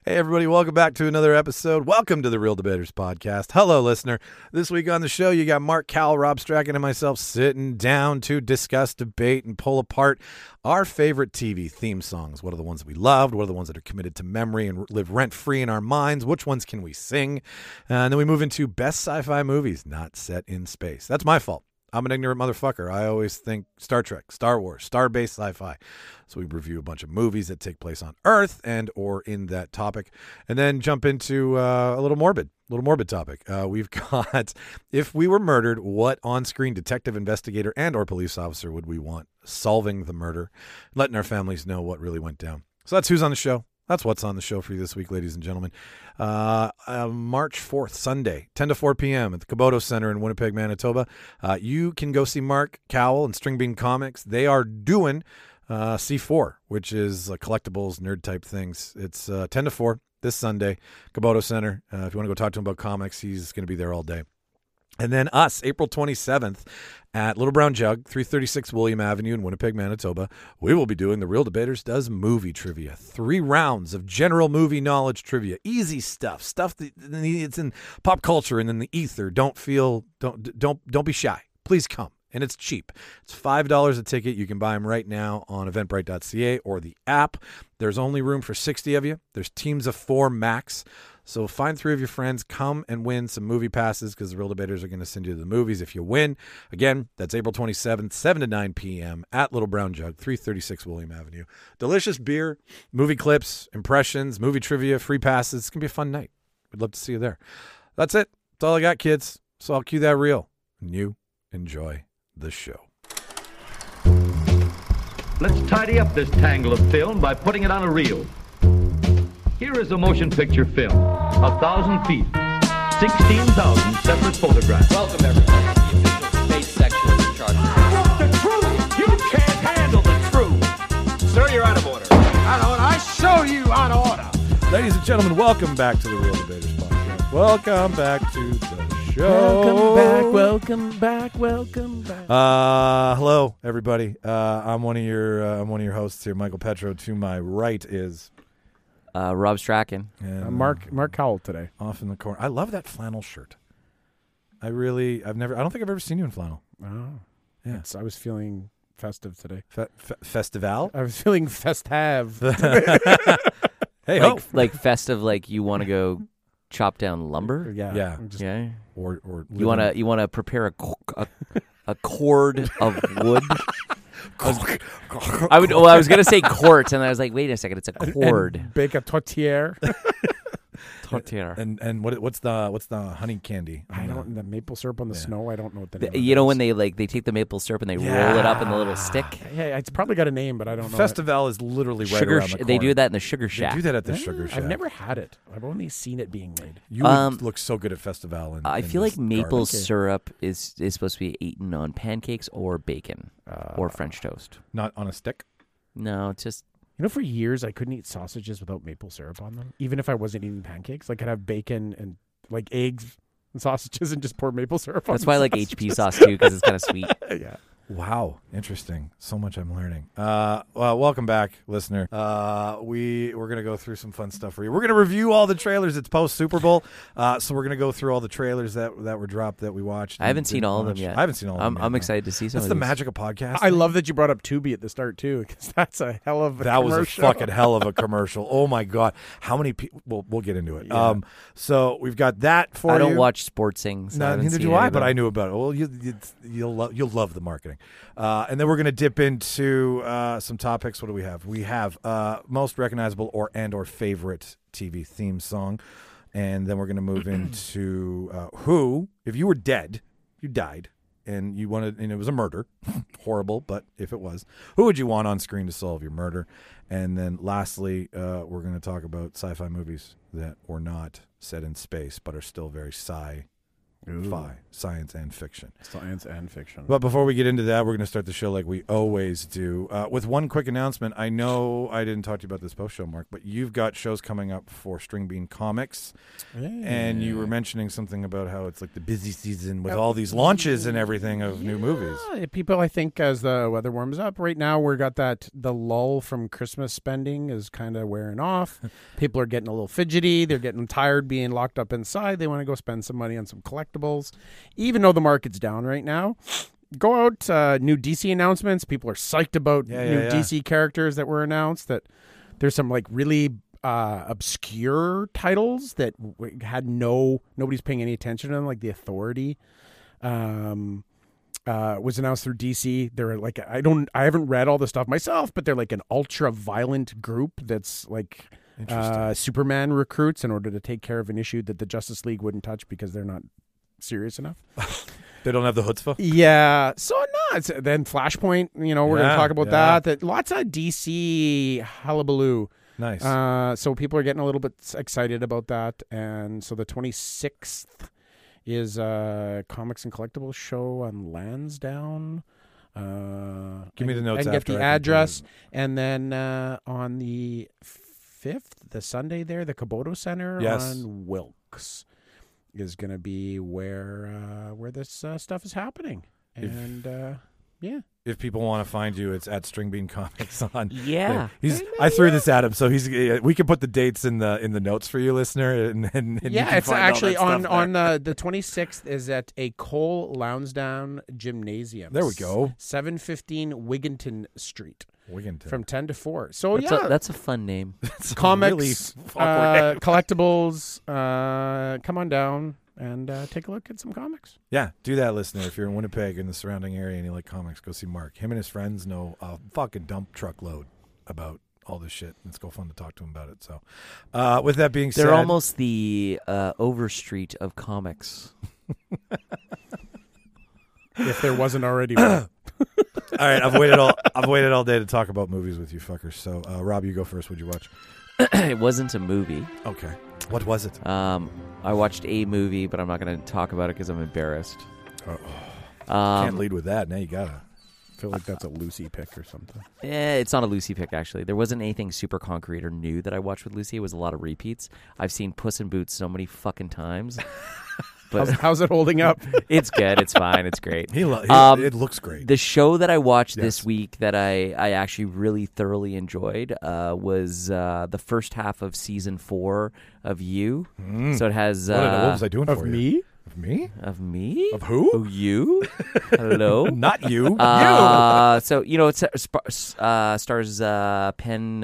Hey, everybody, welcome back to another episode. Welcome to the Real Debaters Podcast. Hello, listener. This week on the show, you got Mark Cowell, Rob Strachan, and myself sitting down to discuss, debate, and pull apart our favorite TV theme songs. What are the ones that we loved? What are the ones that are committed to memory and live rent-free in our minds? Which ones can we sing? And then we move into best sci-fi movies not set in space. That's my fault. I'm an ignorant motherfucker. I always think Star Trek, Star Wars, star-based sci-fi. So we review a bunch of movies that take place on Earth and or in that topic, and then jump into a little morbid topic. We've got, if we were murdered, what on-screen detective, investigator, and or police officer would we want solving the murder, letting our families know what really went down. So that's who's on the show. That's what's on the show for you this week, ladies and gentlemen. March 4th, Sunday, 10 to 4 p.m. at the Kubota Center in Winnipeg, Manitoba. You can go see Mark Cowell and String Bean Comics. They are doing C4, which is collectibles, nerd-type things. It's 10 to 4 this Sunday, Kubota Center. If you want to go talk to him about comics, he's going to be there all day. And then us, April 27th, at Little Brown Jug, 336 William Avenue in Winnipeg, Manitoba, we will be doing the Real Debaters Does Movie Trivia. 3 rounds of general movie knowledge trivia. Easy stuff that it's in pop culture and in the ether. Don't be shy. Please come. And it's cheap. It's $5 a ticket. You can buy them right now on eventbrite.ca or the app. There's only room for 60 of you. There's teams of 4 max. So find 3 of your friends, come and win some movie passes because the Real Debaters are going to send you to the movies if you win. Again, that's April 27th, 7 to 9 p.m. at Little Brown Jug, 336 William Avenue. Delicious beer, movie clips, impressions, movie trivia, free passes. It's going to be a fun night. We'd love to see you there. That's it. That's all I got, kids. So I'll cue that reel. And you enjoy the show. Let's tidy up this tangle of film by putting it on a reel. Here is a motion picture film, 1,000 feet, 16,000 separate photographs. Welcome, everybody, to the official space section of the Charter. What's the truth? You can't handle the truth. Sir, you're out of order. Out of order. I show you out of order. Ladies and gentlemen, welcome back to the Real Debaters Podcast. Welcome back to the show. Welcome back. Hello, everybody. I'm one of your hosts here, Michael Petro. To my right is Rob Strachan. and, Mark Cowell today. off in the corner. I love that flannel shirt. I don't think I've ever seen you in flannel. Oh, Yeah. I was feeling festive today. Festival. I was feeling festive. Hey, Like festive, like you want to go chop down lumber? Yeah. I'm just- Yeah. or You want to prepare a cord of wood? I was going to say quart, and I was like, wait a second, it's a cord. and bake a tortilla. Tortilla. And what's the honey candy? I don't. The maple syrup on the snow. I don't know what the name. of You it know is. when they take the maple syrup and they roll it up in the little stick? Yeah, it's probably got a name, but I don't know. Festival is literally right Sugar. around the corner. They do that in the Sugar They Shack. do that at the it. Sugar Shack. I've never had it. I've only seen it being made. You would look so good at Festival. I feel like maple garbage. syrup is supposed to be eaten on pancakes or bacon or French toast. Not on a stick. No, it's just You know, for years I couldn't eat sausages without maple syrup on them, even if I wasn't eating pancakes. Like I'd have bacon and like eggs and sausages and just pour maple syrup on. that's why I like HP sauce too, because it's kind of sweet. Yeah. Wow, interesting. So much I'm learning. Well, welcome back, listener. We're gonna go through some fun stuff for you. We're gonna review all the trailers. It's post Super Bowl, so we're gonna go through all the trailers that were dropped that we watched. I haven't and seen didn't all of them watch. yet. I haven't seen all of them. I'm yet, excited to see some That's of the these. magic of podcasting. I love that you brought up Tubi at the start too, because that's a hell of a That was a commercial. fucking hell of a commercial. Oh my god, how many people? We'll get into it. Yeah. So we've got that for you. I don't watch sports things. No, neither do I, but I knew about it. Well, you'll love the marketing. And then we're going to dip into some topics. What do we have? We have most recognizable or favorite TV theme song. And then we're going to move into who, if you were dead, you died, and you wanted, and it was a murder, horrible, but if it was, who would you want on screen to solve your murder? And then lastly, we're going to talk about sci-fi movies that were not set in space but are still very Sci-fi, science and fiction. Science and fiction. But before we get into that, we're going to start the show like we always do with one quick announcement. I know I didn't talk to you about this post-show, Mark, but you've got shows coming up for String Bean Comics, and you were mentioning something about how it's like the busy season with all these launches and everything of new movies. People, I think, as the weather warms up, right now we got the lull from Christmas spending is kind of wearing off. People are getting a little fidgety. They're getting tired being locked up inside. They want to go spend some money on some collectibles. Even though the market's down right now, go out, new DC announcements. People are psyched about new DC characters that were announced. That there's some like really obscure titles that had nobody's paying any attention to them, like The Authority. Was announced through DC. They're like, I haven't read all the stuff myself, but they're like an ultra violent group that's like Superman recruits in order to take care of an issue that the Justice League wouldn't touch because they're not serious enough. They don't have the chutzpah? Yeah. So then Flashpoint, we're going to talk about that lots of DC hullabaloo. Nice. So people are getting a little bit excited about that. And so the 26th is a comics and collectibles show on Lansdowne. Give me the notes. And get the address. And then on the 5th, the Sunday there, the Kaboto Center on Wilkes is going to be where this stuff is happening. And if people want to find you, it's at String Bean Comics on. Yeah, I threw this at him, so we can put the dates in the notes for you, listener. And it's actually on the 26th is at a Cole Lansdowne Gymnasium. There we go. 715 Wigginton Street. Wigginton. From 10 to 4. So that's a fun name. Comics, really collectibles. Come on down and take a look at some comics. Yeah, do that, listener. If you're in Winnipeg and the surrounding area and you like comics, go see Mark. Him and his friends know a fucking dump truckload about all this shit. It's go fun to talk to him about it. So, with that being said, they're almost the Overstreet of comics. If there wasn't already one. All right, I've waited all day to talk about movies with you fuckers. So, Rob, you go first. What'd you watch? It wasn't a movie. Okay. What was it? I watched a movie, but I'm not going to talk about it because I'm embarrassed. Can't lead with that. Now you gotta. I feel like that's a Lucy pick or something. It's not a Lucy pick, actually. There wasn't anything super concrete or new that I watched with Lucy. It was a lot of repeats. I've seen Puss in Boots so many fucking times. But how's it holding up? It's good. It's fine. It's great. It looks great. The show that I watched this week that I actually really thoroughly enjoyed was the first half of season 4 of You. So it has... what was I doing for you? Me? Of me? Of me? Of who? Oh, you? Hello? Not you. You. So, it stars Penn...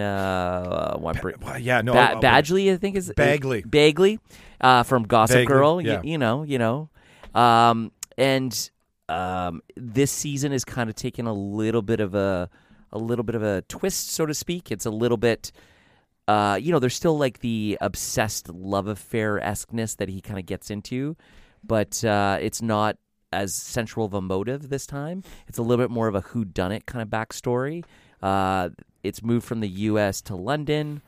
Badgley, I think is... Bagley. From Gossip Girl, yeah. you know. And this season is kind of taking a little bit of a twist, so to speak. It's a little bit, there's still like the obsessed love affair-esqueness that he kind of gets into, but it's not as central of a motive this time. It's a little bit more of a whodunit kind of backstory. It's moved from the U.S. to London.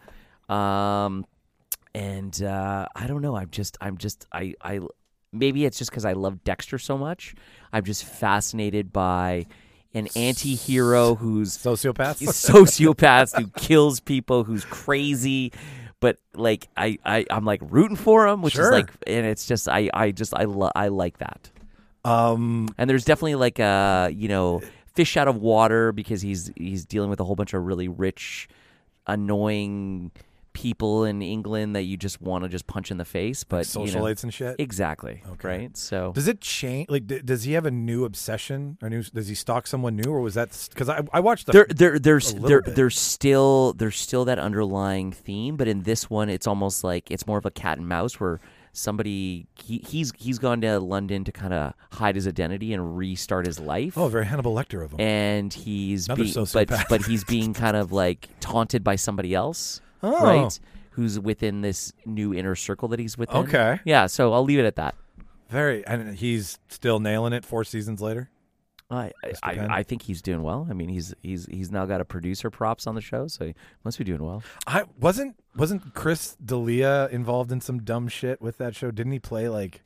And I don't know. I maybe it's just because I love Dexter so much. I'm just fascinated by an anti-hero who's sociopath who kills people, who's crazy, but like I'm like rooting for him, which is like, and it's just I like that. And there's definitely like fish out of water because he's dealing with a whole bunch of really rich, annoying people in England that you just want to just punch in the face, but socialites and shit. Exactly. Okay. Right. So does it change? Like, does he have a new obsession or does he stalk someone new, or was that because I watched there's still that underlying theme, but in this one it's almost like it's more of a cat and mouse where somebody he's gone to London to kind of hide his identity and restart his life. Oh, very Hannibal Lecter of him. And but he's being kind of like taunted by somebody else. Oh. Right? Who's within this new inner circle that he's within. Okay. Yeah, so I'll leave it at that. And he's still nailing it 4 seasons later? I think he's doing well. I mean, he's now got a producer props on the show, so he must be doing well. Wasn't Chris D'Elia involved in some dumb shit with that show? Didn't he play like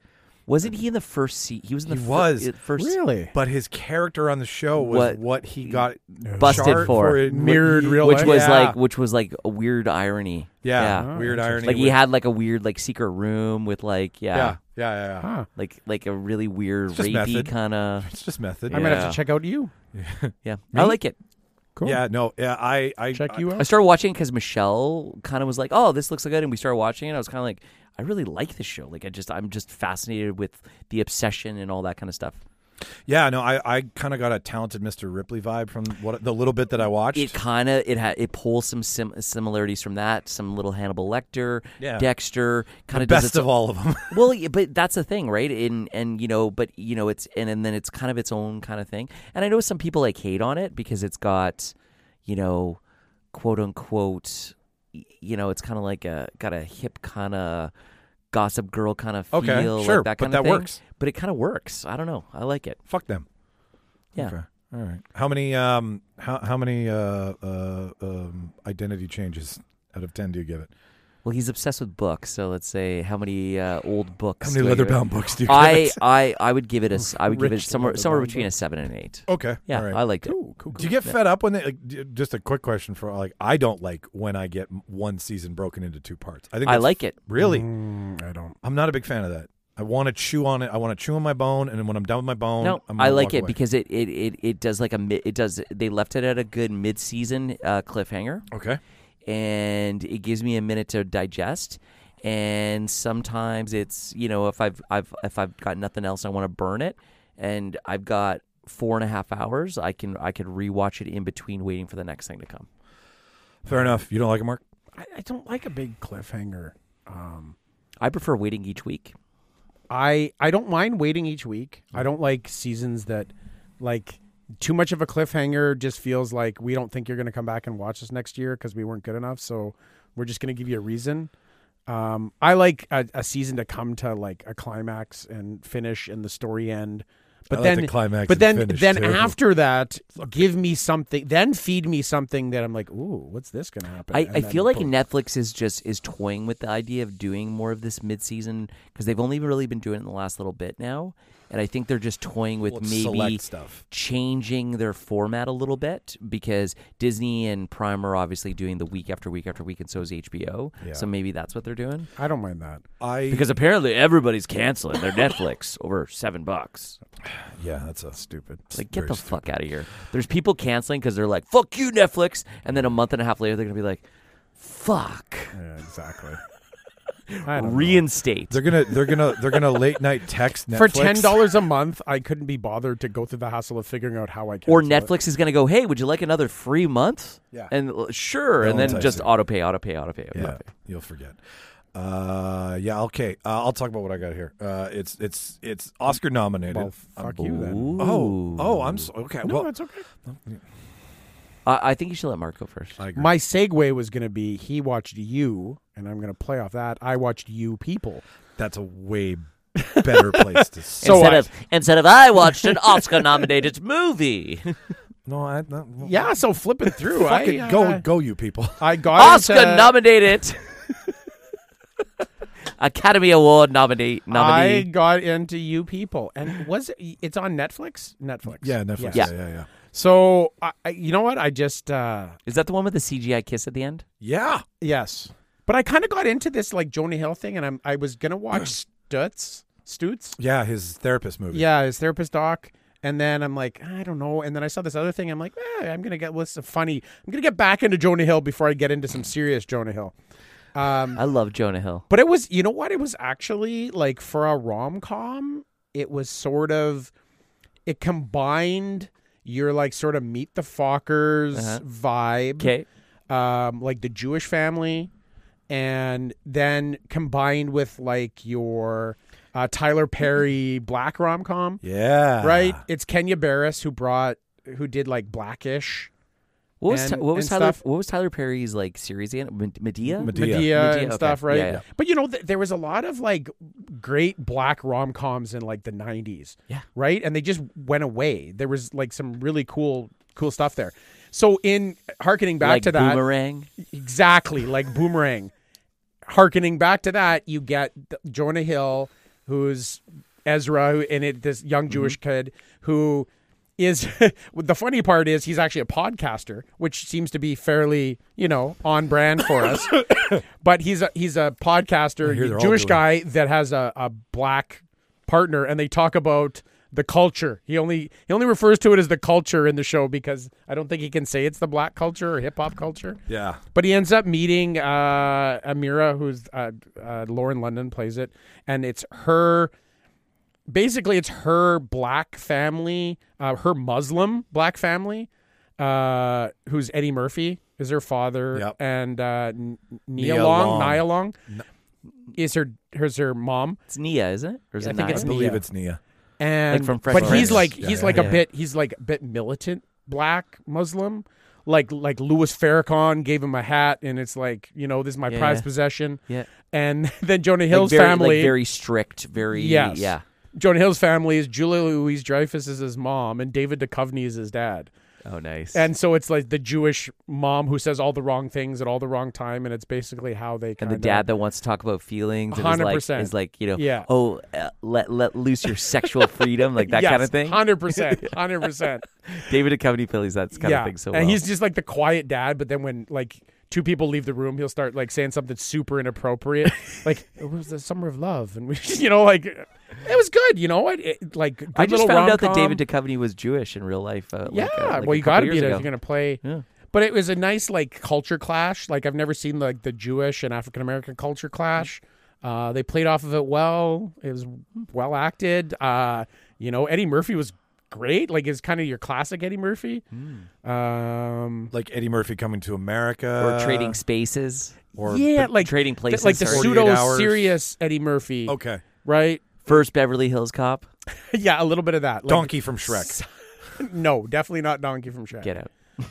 Wasn't he in the first seat? He was in the first. Really? But his character on the show was what he got busted charged for. Mirrored real which life. was which was like a weird irony. Yeah, weird irony. Like he had like a weird like secret room with like yeah. Huh. like a really weird It's just rapey method. kind of. It's just method. I'm gonna have to check out you. Yeah, I like it. Cool. Yeah, no, yeah, I Check you out. I started watching because Michelle kind of was like, "Oh, this looks good," and we started watching it. I was kind of like, "I really like this show. Like, I'm just fascinated with the obsession and all that kind of stuff." Yeah, no, I kind of got a Talented Mr. Ripley vibe from the little bit that I watched. It pulls some similarities from that. Some little Hannibal Lecter, Yeah. Dexter, kind of best of all of them. Well, but that's the thing, right? And it's and then it's kind of its own kind of thing. And I know some people like hate on it because it's got, quote unquote, it's kind of like got a hip kind of Gossip Girl kind of feel, Okay, like sure, that but kind that of thing. works. But it kind of works. I don't know. I like it. Fuck them. Yeah. Okay. All right. How many how many identity changes out of 10 do you give it? Well, he's obsessed with books, so let's say how many old books? How many do I give it? leather-bound books do you give it? I would give it somewhere leather-bound between a books. 7 and an 8. Okay. Yeah, All right. I liked it. Cool. Do you get fed up when they just a quick question for I don't like when I get one season broken into two parts. I think I that's like it. Really? I don't. I'm not a big fan of that. I want to chew on it. I want to chew on my bone, and then when I'm done with my bone, No, I'm I gonna like walk it away. because it does like they left it at a good mid-season cliffhanger, Okay. and it gives me a minute to digest. And sometimes it's if I've got nothing else, I want to burn it, and I've got 4.5 hours. I could rewatch it in between waiting for the next thing to come. Fair enough. You don't like it, Mark? I don't like a big cliffhanger. I prefer waiting each week. I don't mind waiting each week. I don't like seasons that like too much of a cliffhanger just feels like we don't think you're going to come back and watch us next year because we weren't good enough. So we're just going to give you a reason. I like a season to come to like a climax and finish and the story end. But I like then the climax But and then finish, then too. after that, give me something. Then feed me something that I'm like, ooh, what's this going to happen? I And then feel like boom. Netflix is toying with the idea of doing more of this mid-season because they've only really been doing it in the last little bit now, and I think they're just toying with Well, it's maybe select stuff. changing their format a little bit because Disney and Prime are obviously doing the week after week after week, and so is HBO. Yeah. So maybe that's what they're doing I don't mind that. because apparently everybody's canceling their Netflix over $7. Yeah, that's a stupid. Like, get very the stupid. fuck out of here. There's people canceling because they're like, fuck you, Netflix. And then a month and a half later, they're going to be like, fuck. Yeah, exactly. I don't know. Reinstate. They're gonna late night text Netflix. For $10 a month, I couldn't be bothered to go through the hassle of figuring out how I can. Or Netflix is going to go, hey, would you like another free month? Yeah. And sure. They'll And then entice just you. auto pay. Yeah, you'll forget. Yeah, okay. I'll talk about what I got here. It's Oscar nominated. Well, fuck you then. I'm so okay. No, well, that's okay. I think you should let Mark go first. I agree. My segue was going to be he watched You, and I'm going to play off that. I watched You People. That's a way better place to. So instead of I watched an Oscar-nominated movie. No, Yeah, so flipping through. Fucking go, you people. I got Oscar-nominated. Academy Award nominee. I got into You People, and it's on Netflix? Netflix. Yeah, Netflix. Yeah. Yeah. So you know what? I just Is that the one with the CGI kiss at the end? Yeah. yes, but I kind of got into this like Jonah Hill thing, and I was gonna watch Stutz. Yeah, his therapist movie. Yeah, his therapist doc. And then I'm like, I don't know. And then I saw this other thing. I'm like, I'm going to get what's funny. I'm going to get back into Jonah Hill before I get into some serious Jonah Hill. I love Jonah Hill. But it was, you know what? It was actually like for a rom-com, it was sort of, it combined your like sort of Meet the Fockers vibe. Okay. Like the Jewish family. And then combined with like your Tyler Perry black rom-com. Yeah. Right? It's Kenya Barris who did like Blackish. What stuff. was Tyler Perry's like series again? Medea Medea. Medea and okay. stuff, right? Yeah. But you know, there was a lot of like great black rom-coms in like the 90s. Yeah. Right? And they just went away. There was like some really cool stuff there. So in hearkening back like to that, Boomerang. exactly like Boomerang. Hearkening back to that, you get Jonah Hill, who's Ezra, and this young Jewish kid who is the funny part is he's actually a podcaster, which seems to be fairly, on brand for us. But he's a podcaster, Jewish guy that has a black partner, and they talk about the culture. He only refers to it as the culture in the show because I don't think he can say it's the black culture or hip hop culture. Yeah. But he ends up meeting Amira, who's Lauren London plays it, and it's her. Basically, it's her black family, her Muslim black family, who's Eddie Murphy is her father, and Nia Long is her mom. It's Nia, isn't it? Or is it think it's I believe it's Nia. And from but he's Prince. a bit militant black Muslim. Like Louis Farrakhan gave him a hat, and it's like, this is my prized possession. Yeah. And then Jonah Hill's very, family, very strict, very yes. Jonah Hill's family is Julia Louis-Dreyfus is his mom, and David Duchovny is his dad. Oh, nice. And so it's like the Jewish mom who says all the wrong things at all the wrong time, and it's basically how they kind of... And the dad that wants to talk about feelings 100%. is like let loose your sexual freedom, like that yes, kind of thing. 100%. David Duchovny plays that kind of thing so well. And he's just like the quiet dad, but then when two people leave the room, he'll start like saying something super inappropriate. Like, it was the summer of love, and we, it was good. Good I just little found out that rom-com. David Duchovny was Jewish in real life. Well, you you got to be there if you're going to play. Yeah. But it was a nice culture clash. Like, I've never seen the Jewish and African American culture clash. They played off of it well. It was well acted. Eddie Murphy was great. Like, it's kind of your classic Eddie Murphy. Like Eddie Murphy Coming to America. Or Trading Spaces. Or Trading Places. Like the pseudo-serious Eddie Murphy. Okay. Right? First Beverly Hills Cop. Yeah, a little bit of that. Donkey from Shrek. No, definitely not Donkey from Shrek. Get out.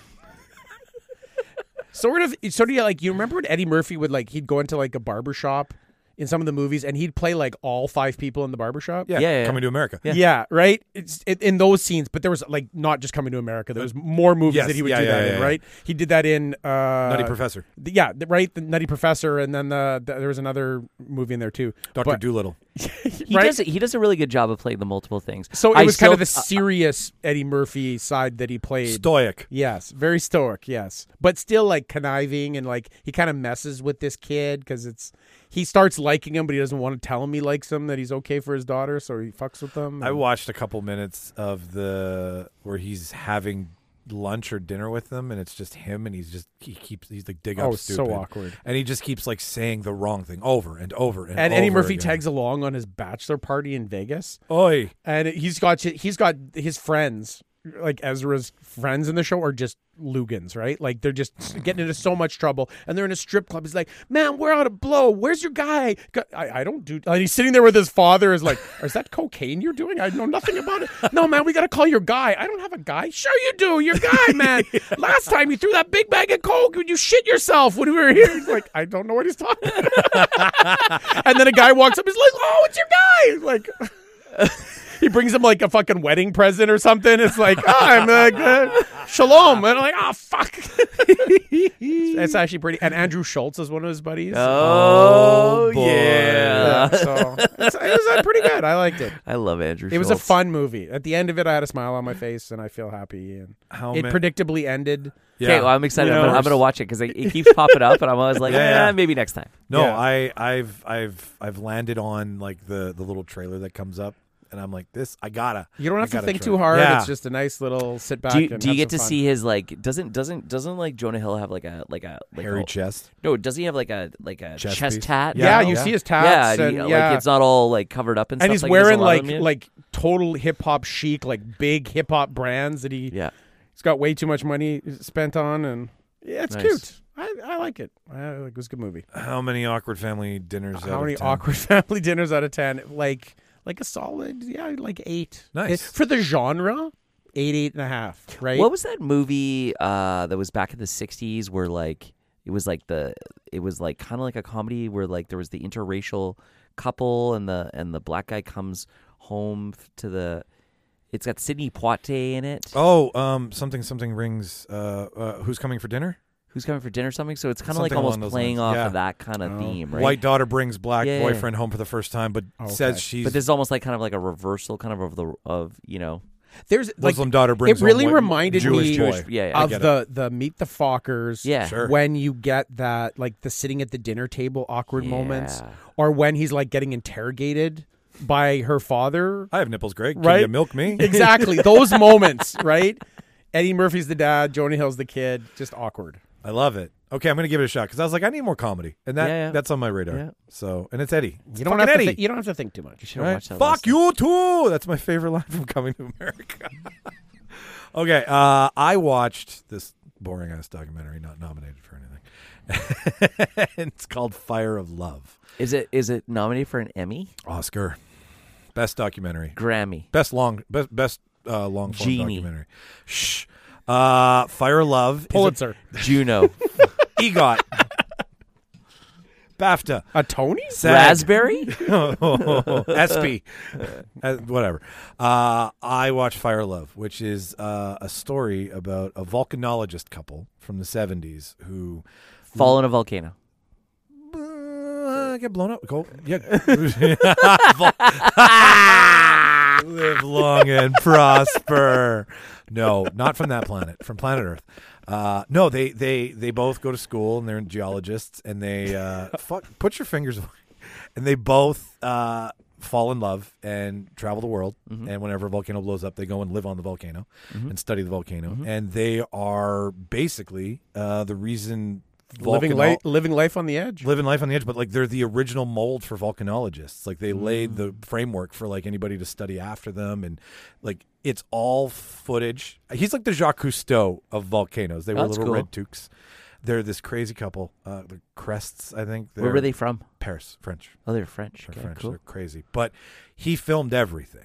Sort of. So do you remember when Eddie Murphy would he'd go into a barber shop in some of the movies, and he'd play all 5 people in the barbershop? Yeah. Coming to America. Yeah, right? It's in those scenes, but there was not just Coming to America. There was more movies that he would do that in, right? He did that in Nutty Professor. Yeah, right, the Nutty Professor, and then there was another movie in there too. Dr. Doolittle. He does a really good job of playing the multiple things. So it was kind of the serious Eddie Murphy side that he played. Stoic. Yes, very stoic, yes. But still conniving, and he kind of messes with this kid because he starts liking him, but he doesn't want to tell him he likes him, that he's okay for his daughter, so he fucks with them. I watched a couple minutes of where he's having lunch or dinner with them, and it's just him, and he's dig up stupid. So awkward. And he just keeps saying the wrong thing over and over and over. And Eddie Murphy again. tags along on his bachelor party in Vegas. Oi. And he's got his friends, Ezra's friends in the show, are just Lugans, right? They're just getting into so much trouble, and they're in a strip club. He's like, "Man, we're out of blow. Where's your guy?" I don't do. And he's sitting there with his father. Is like, "Is that cocaine you're doing? I know nothing about it." "No, man, we got to call your guy." "I don't have a guy." "Sure you do. Your guy, man. Last time you threw that big bag of coke, you shit yourself when we were here." He's like, "I don't know what he's talking about." And then a guy walks up. He's like, "Oh, it's your guy." He brings him a fucking wedding present or something. It's like, I'm shalom. And I'm like, oh, fuck. It's actually pretty. And Andrew Schultz is one of his buddies. Oh, boy. Yeah. So it was pretty good. I liked it. I love Andrew Schultz. It was a fun movie. At the end of it, I had a smile on my face, and I feel happy. And it predictably ended. Okay, well, I'm excited. I'm going to watch it because it keeps popping up, and I'm always like, maybe next time. No, I've landed on the little trailer that comes up. And I'm like, I gotta. You don't have to think too hard. Yeah. It's just a nice little sit back. Do you get to see his doesn't Jonah Hill have a hairy chest? No, does he have a chest tat? Yeah, you see his tats. Yeah, it's not all covered up and stuff. And he's wearing like total hip hop chic, big hip hop brands that he's got way too much money spent on, and it's nice. Cute. I like it. It was a good movie. How many awkward family dinners? How many awkward family dinners out of 10? A solid, 8. Nice. For the genre, 8.5, right? What was that movie that was back in the 60s where it was kind of like a comedy where there was the interracial couple and the black guy comes home to it's got Sidney Poitier in it. Oh, something rings. Who's Coming for Dinner? Who's coming for dinner or something? So it's kind of like Something along almost those playing lines. off Yeah. of that kind of theme, right? White daughter brings black Yeah. boyfriend home for the first time, but says she's But this is almost like kind of like a reversal, kind of There's Muslim daughter brings it really home white reminded Jewish me boy. Yeah, of the Meet the Fockers. Yeah. Sure. When you get that, like the sitting at the dinner table awkward moments, Yeah. or when he's like getting interrogated by her father. I have nipples, Greg. Can Right? you milk me? Exactly. Those moments, right? Eddie Murphy's the dad, Jonah Hill's the kid. Just awkward. I love it. Okay, I'm going to give it a shot because I was like, I need more comedy, and that's on my radar. Yeah. So, and it's Eddie. You don't have to think too much. You should have Right? watched that. Fuck last night. you too. That's my favorite line from Coming to America. Okay, I watched this boring ass documentary, not nominated for anything. And it's called Fire of Love. Is it nominated for an Emmy? Oscar, best documentary, Grammy. best long form Genie. documentary. Shh. Fire of Love. is a- Pulitzer. Juno. EGOT. BAFTA. A Tony? SAG. Raspberry? SP. Whatever. I watched Fire of Love, which is a story about a volcanologist couple from the 70s who Fall in a volcano. get blown up. Go. Yeah. Live long and prosper. No, not from that planet. From planet Earth. No, they both go to school and they're geologists and they put your fingers away. And they both fall in love and travel the world. Mm-hmm. And whenever a volcano blows up, they go and live on the volcano and study the volcano. And they are basically the reason Living life on the edge. living life on the edge, but like they're the original mold for volcanologists. Like they laid the framework for like anybody to study after them, and like it's all footage. He's like the Jacques Cousteau of volcanoes. They were That's little cool. red toques. They're this crazy couple. The Crests, I think. Where were they from? Paris, French. Oh, they're French. They're Okay, French. cool. They're crazy. But he filmed everything.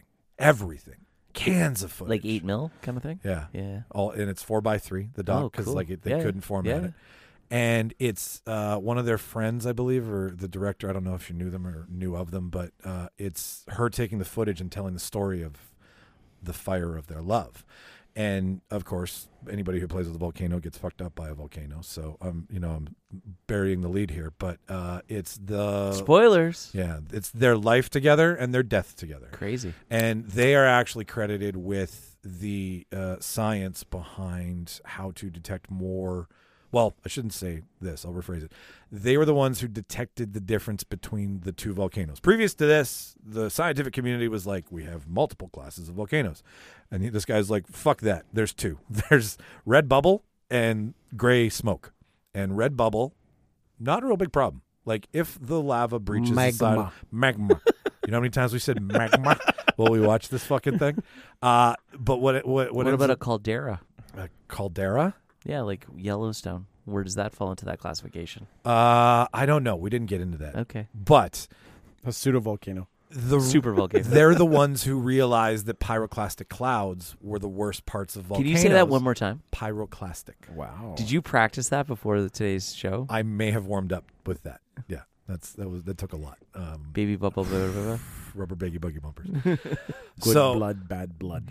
Cans of footage. Like 8 mil kind of thing? Yeah. Yeah. All and it's 4x3. The doc because cool. like they Yeah, couldn't format yeah. it. And it's one of their friends, I believe, or the director. I don't know if she knew them or knew of them, but it's her taking the footage and telling the story of the fire of their love. And of course, anybody who plays with a volcano gets fucked up by a volcano. So I'm burying the lead here, but it's the Spoilers. Yeah, it's their life together and their death together. Crazy. And they are actually credited with the science behind how to detect more. Well, I shouldn't say this. I'll rephrase it. They were the ones who detected the difference between the two volcanoes. Previous to this, the scientific community was like, we have multiple classes of volcanoes. And this guy's like, fuck that. There's two. There's red bubble and gray smoke. And red bubble, not a real big problem. Like if the lava breaches the side of magma. You know how many times we said magma while we watched this fucking thing? But what about a caldera? A caldera? Yeah, like Yellowstone. Where does that fall into that classification? I don't know. We didn't get into that. Okay. But A pseudovolcano. the Super volcano. they're the ones who realized that pyroclastic clouds were the worst parts of Can volcanoes. you say that one more time? Pyroclastic. Wow. Did you practice that before today's show? I may have warmed up with that. Yeah, that took a lot. Baby bubble. Blah, blah, blah. Rubber baggy buggy bumpers. Good so blood, bad blood.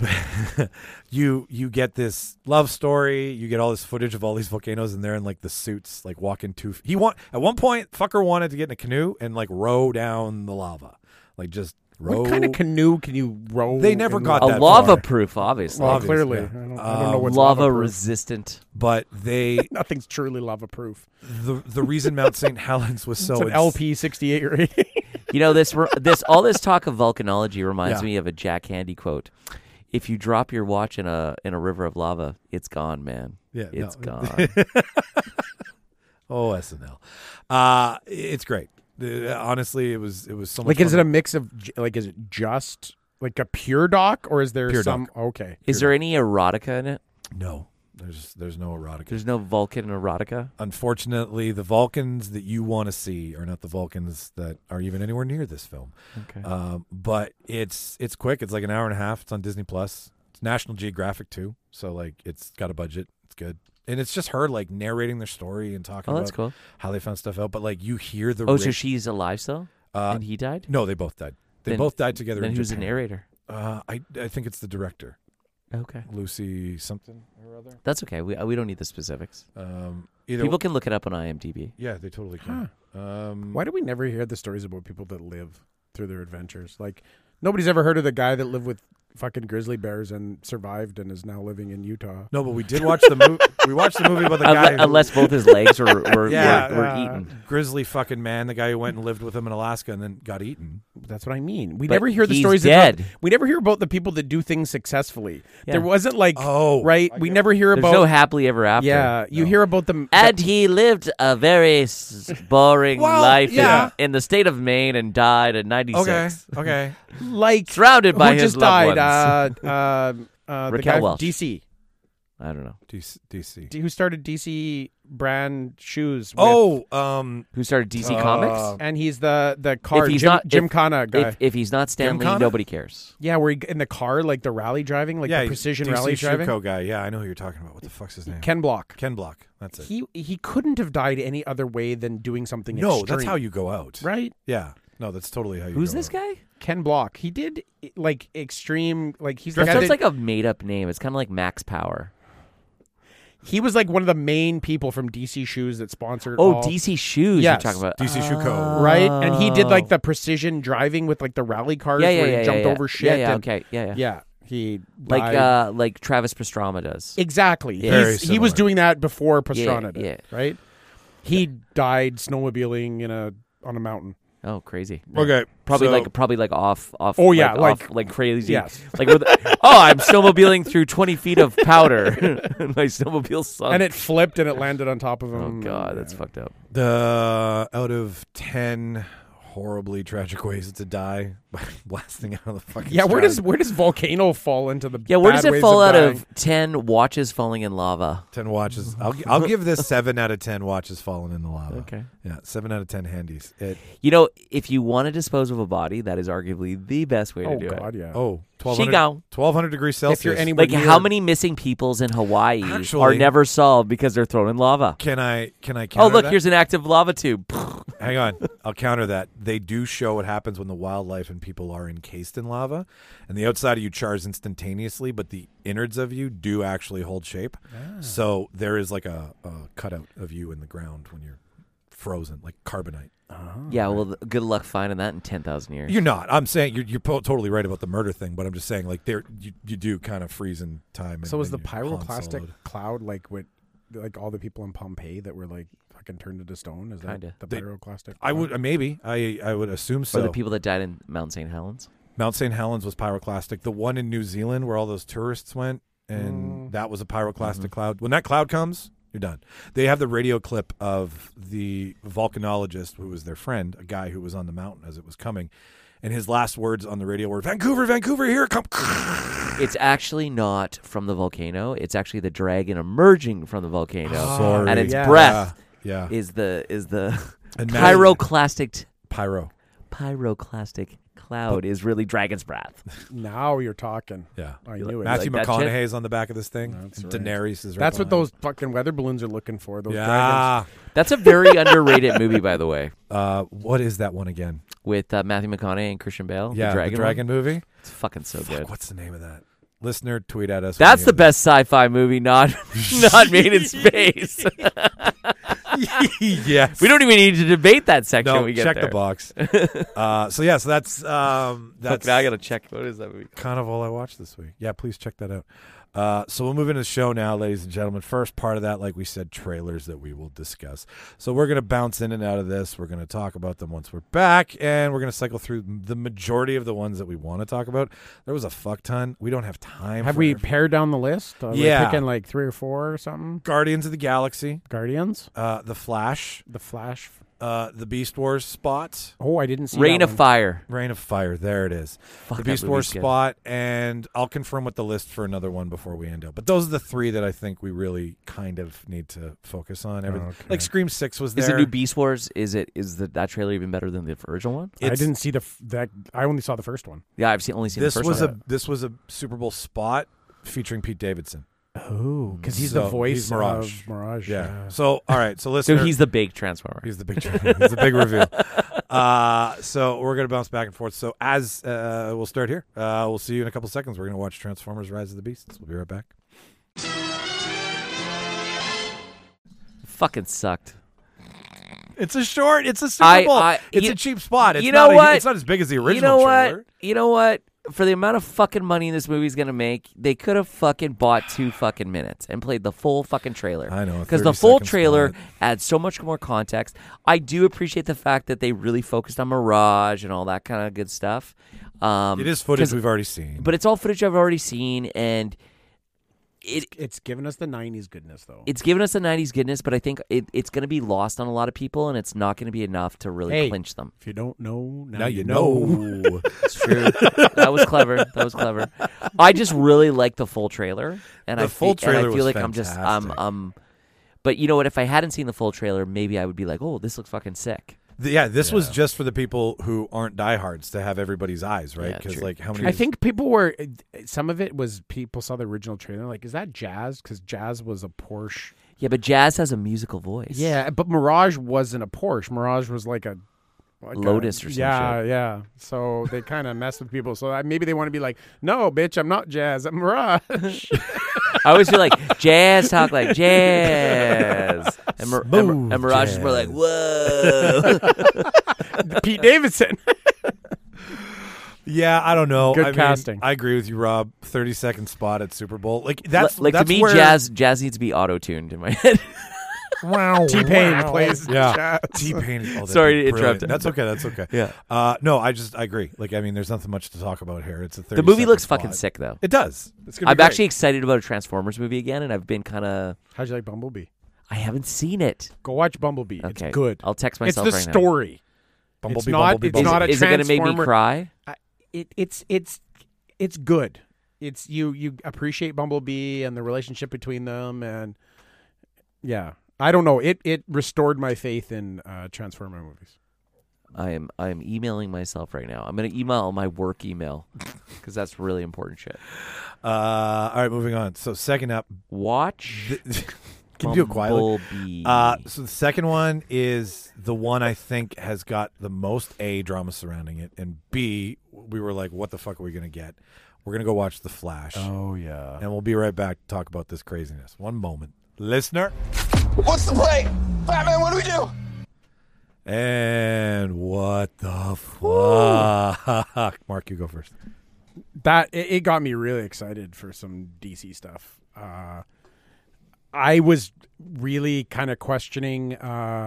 you get this love story. You get all this footage of all these volcanoes, and they're in like the suits, like walking at one point, fucker wanted to get in a canoe and like row down the lava, like just row. What kind of canoe can you row? They never in got the- A that lava far. proof, obviously. Well, Obvious, clearly. yeah. I don't know what's lava lava-proof. resistant. But they Nothing's truly lava proof. the reason Mount St. Helens was so It's an LP 68 or 80. You know, all this talk of volcanology reminds Yeah. me of a Jack Handy quote. If you drop your watch in a river of lava, it's gone, man. Yeah, It's no. gone. Oh, SNL. It's great. Honestly, it was so much Like, is fun. it a mix of, like, is it just like a pure doc, or is there Pure some? doc. Okay. Is there any erotica in it? No, there's no erotica. There's no Vulcan erotica? Unfortunately, the Vulcans that you want to see are not the Vulcans that are even anywhere near this film. Okay. But it's quick. It's like an hour and a half. It's on Disney Plus. It's National Geographic too, so like it's got a budget. It's good, and it's just her like narrating their story and talking Oh, about that's cool. how they found stuff out. But like you hear the Oh, so she's alive still? Uh, And he died? no, they both died. They Then- both died together. Then in who's the Japan. narrator? I think it's the director. Okay. Lucy something or other. That's okay. We don't need the specifics. Either People can look it up on IMDb. Yeah, they totally can. Why do we never hear the stories about people that live through their adventures? Like, nobody's ever heard of the guy that lived with fucking grizzly bears and survived and is now living in Utah. No, but we did watch the movie. We watched the movie about the guy unless both his legs were eaten. Grizzly fucking man, the guy who went and lived with him in Alaska and then got eaten. That's what I mean. We But never hear the he's stories. dead. We never hear about the people that do things successfully. Yeah. There wasn't like, Oh, right? We never hear There's about. no happily ever after. Yeah, you hear about them. And he lived a very boring Well, life yeah. in the state of Maine and died at 96. Okay. like Surrounded by who his just loved died. ones. The Raquel guy Welch. from DC. I don't know. DC. Who started DC brand shoes? Oh, Who started DC Comics? and he's the car If he's Jim, not- Gymkhana guy. If he's not Stan Lee, Gymkhana? nobody cares. Yeah, where he, in the car, like the rally driving, like yeah, the precision DC rally driving. Shuko guy. Yeah, I know who you're talking about. What the fuck's his name? Ken Block. Ken Block. That's it. He couldn't have died any other way than doing something. No, extreme, that's how you go out. right. Yeah. No, that's totally how you Who's go this out. guy? Ken Block. He did like extreme. Like he's the That guy sounds that- like a made-up name. It's kind of like Max Power. he was like one of the main people from DC Shoes that sponsored. Oh, all- DC Shoes Yes. you're talking about. DC Shuko. right? And he did like the precision driving with like the rally cars where he jumped over shit. Yeah, and- okay. Yeah. yeah. He died. Like Travis Pastrana does. Exactly. Yeah. Very He was similar. doing that before Pastrana did, yeah. right? He died snowmobiling on a mountain. Oh, crazy. Okay. Probably so- like off. Oh, yeah, off, like crazy. Yes. Like I'm snowmobiling through 20 feet of powder. My snowmobile sunk. And it flipped and it landed on top of oh him. god, that's fucked up. The out of 10 horribly tragic ways to die by blasting out of the fucking Yeah, where Strand. does Volcano fall into the Yeah, where bad does it ways fall out dying? of 10 watches falling in lava? 10 watches. I'll give this 7 out of 10 watches falling in the lava. Okay. Yeah, 7 out of 10 handies. You know, if you want to dispose of a body, that is arguably the best way to Oh do god, it. yeah. Oh, Chicago. 1200 degrees Celsius. If you're anywhere Like near, how many missing peoples in Hawaii are Actually- never solved because they're thrown in lava? Can I counter Oh, look, that? here's an active lava tube. Hang on. I'll counter that. They do show what happens when the wildlife and people are encased in lava, and the outside of you chars instantaneously, but the innards of you do actually hold shape. So there is like a cutout of you in the ground when you're frozen, like carbonite. Yeah, well, good luck finding that in 10,000 years. You're not. I'm saying you're totally right about the murder thing, but I'm just saying like there you do kind of freeze in time. So is the and you're Han pyroclastic Solo'd. cloud like what, like all the people in Pompeii that were like fucking turned into stone? Is that Kinda. the They- pyroclastic? I cloud? would maybe I would assume Or so. the people that died in Mount St. Helens. Mount St. Helens was pyroclastic. The one in New Zealand where all those tourists went, and that was a pyroclastic cloud. When that cloud comes, you're done. They have the radio clip of the volcanologist who was their friend, a guy who was on the mountain as it was coming, and his last words on the radio were, Vancouver, Vancouver, here it comes. It's actually not from the volcano. It's actually the dragon emerging from the volcano. Sorry. And its Yeah. breath Yeah. is the And pyroclastic Pyro. cloud is really dragon's breath. Now you're talking. Yeah. I You knew it. Matthew like that shit? McConaughey's on the back of this thing. That's and right. Daenerys is right That's what behind. those fucking weather balloons are looking for. Those dragons. Yeah. That's a very underrated movie, by the way, What is that one again? with Matthew McConaughey and Christian Bale. Yeah, the dragon, one. movie. It's fucking so Fuck, good. what's the name of that? Listener, tweet at us. That's the best sci-fi movie not made in space. Yes. We don't even need to debate that section. No, when we get check there. the box. So that's Fuck, now I gotta check. What is that movie? kind of all I watched this week. Yeah, please check that out. So we'll move into the show now, ladies and gentlemen. First part of that, like we said, trailers that we will discuss. So we're going to bounce in and out of this. We're going to talk about them once we're back, and we're going to cycle through the majority of the ones that we want to talk about. There was a fuck ton. We don't have time. Have for we every- pared down the list? We're Yeah. picking like 3 or 4 or something. Guardians of the Galaxy, Guardians, The Flash, The Flash. the Beast Wars spot, Oh, I didn't see Rain that of one. Fire. Reign of Fire. There it is. Fuck, The that Beast Wars movie's good. spot, and I'll confirm with the list for another one before we end up. But those are the 3 that I think we really kind of need to focus on. Everything Okay. like Scream 6 was there. Is the new Beast Wars? Is that trailer even better than the original one? I It's- didn't see that. I only saw the first one. Yeah, I've only seen This the first was one. this was a Super Bowl spot featuring Pete Davidson. Oh, because he's the voice he's Mirage. of Mirage. Yeah. So, all right. So, listener, So he's the big Transformer. He's the big reveal. So we're going to bounce back and forth. So as we'll start here. We'll see you in a couple seconds. We're going to watch Transformers Rise of the Beasts. We'll be right back. Fucking sucked. It's a short. It's a Super Bowl. It's a cheap spot. It's you know what? It's not as big as the original trailer. You know what? For the amount of fucking money this movie's going to make, they could have fucking bought 2 fucking minutes and played the full fucking trailer. I know. Because the full trailer adds so much more context. I do appreciate the fact that they really focused on Mirage and all that kind of good stuff. It is footage we've already seen. But it's all footage I've already seen, and it's given us the 90s goodness, though. It's given us the 90s goodness, but I think it's going to be lost on a lot of people, and it's not going to be enough to really clinch them. If you don't know, now you know. It's true. That was clever. I just really like the full trailer, and I feel like fantastic. But you know what? If I hadn't seen the full trailer, maybe I would be like, "Oh, this looks fucking sick." This was just for the people who aren't diehards to have everybody's eyes, right? Because how many? I think people were. Some of it was people saw the original trailer, like, is that Jazz? Because Jazz was a Porsche. Yeah, but Jazz has a musical voice. Yeah, but Mirage wasn't a Porsche. Mirage was like a Lotus or something. Yeah. So they kind of mess with people. So maybe they want to be like, no, bitch, I'm not Jazz. I'm Mirage. I always feel like Jazz talk like Jazz. And Mirage is more like, whoa. Pete Davidson. Yeah, I don't know. Good casting. I agree with you, Rob. 30-second spot at Super Bowl. That's to me, where... Jazz needs to be auto-tuned in my head. T-Pain plays Jazz. T-Pain. Sorry to interrupt. That's okay. Yeah. No, I agree. There's nothing much to talk about here. It's a 30-second The movie looks spot. fucking sick, though. It does. I'm actually excited about a Transformers movie again, and I've been kind of... How'd you like Bumblebee? I haven't seen it. Go watch Bumblebee. Okay. It's good. I'll text myself right now. It's the story. Bumblebee, It's not a Is it going to make me Transformer. cry? It's good. It's you appreciate Bumblebee and the relationship between them, and yeah, I don't know. It restored my faith in Transformer movies. I am emailing myself right now. I'm going to email my work email because that's really important shit. All right, moving on. So second up, watch. Can you do it quietly? Bumblebee. So the second one is the one I think has got the most A, drama surrounding it, and B, we were like, what the fuck are we going to get? We're going to go watch The Flash. Oh, yeah. And we'll be right back to talk about this craziness. One moment. Listener. What's the play? Batman, what do we do? And what the fuck? Mark, you go first. It got me really excited for some DC stuff. I was really kind of questioning,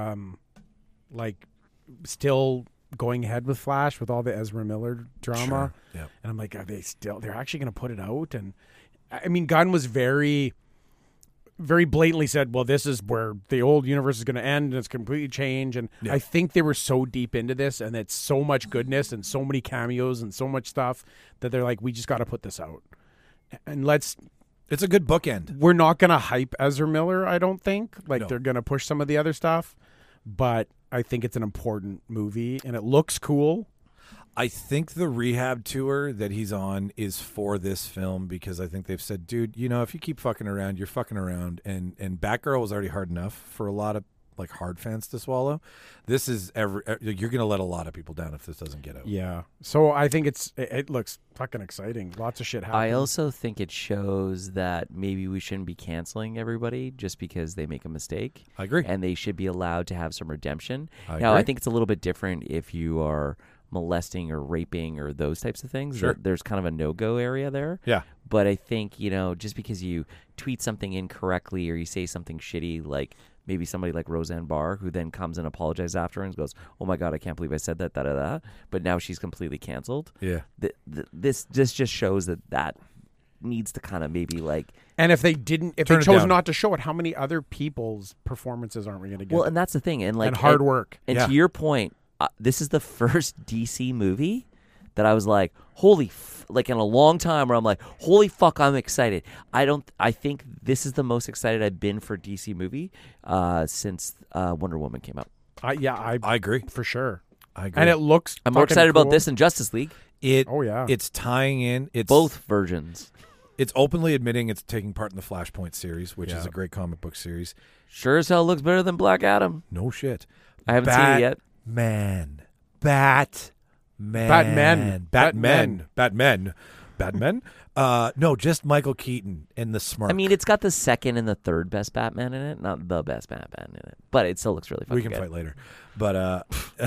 still going ahead with Flash with all the Ezra Miller drama. Sure. Yep. And I'm like, they're actually going to put it out? And I mean, Gunn was very, very blatantly said, well, this is where the old universe is going to end and it's completely changed. And I think they were so deep into this and it's so much goodness and so many cameos and so much stuff that they're like, we just got to put this out. And it's a good bookend. We're not going to hype Ezra Miller, I don't think. No. They're going to push some of the other stuff. But I think it's an important movie, and it looks cool. I think the rehab tour that he's on is for this film because I think they've said, dude, if you keep fucking around, you're fucking around. And Batgirl was already hard enough for a lot of hard fans to swallow. This is you're going to let a lot of people down if this doesn't get out. Yeah. So I think it looks fucking exciting. Lots of shit happening. I also think it shows that maybe we shouldn't be canceling everybody just because they make a mistake. I agree. And they should be allowed to have some redemption. I now, agree. I think it's a little bit different if you are molesting or raping or those types of things. Sure. There's kind of a no-go area there. Yeah. But I think, just because you tweet something incorrectly or you say something shitty, like maybe somebody like Roseanne Barr, who then comes and apologizes after and goes, oh my God, I can't believe I said that, da-da-da. But now she's completely canceled. Yeah. This just shows that needs to kind of maybe And if they chose not to show it, how many other people's performances aren't we going to get? Well, and that's the thing. And hard work. And to your point, this is the first DC movie that I was like, holy in a long time where I'm like, holy fuck, I'm excited. I think this is the most excited I've been for DC movie since Wonder Woman came out. I agree. For sure. I agree. And it looks I'm more excited cool. about this than Justice League. It's tying in. It's both versions. It's openly admitting it's taking part in the Flashpoint series, which is a great comic book series. Sure as hell looks better than Black Adam. No shit. I haven't seen it yet. Batman. No, just Michael Keaton in the Smirk. I mean, it's got the second and the third best Batman in it, not the best Batman in it, but it still looks really fucking good. We can fight later, but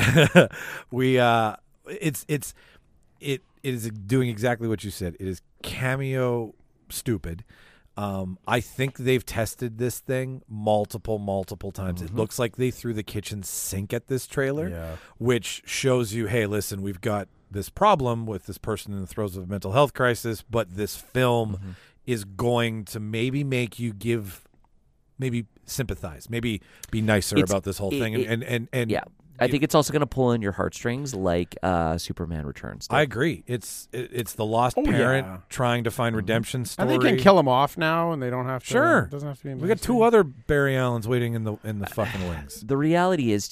it is doing exactly what you said. It is cameo stupid. I think they've tested this thing multiple times. It looks like they threw the kitchen sink at this trailer, which shows you, hey, listen, we've got this problem with this person in the throes of a mental health crisis, but this film is going to maybe make you maybe sympathize, maybe be nicer about this whole thing. I think it's also going to pull in your heartstrings like Superman Returns did. I agree. It's the lost parent trying to find redemption story. And they can kill him off now, and they don't have to. Sure, it doesn't have to be. We got 2 other Barry Allens waiting in the fucking wings. The reality is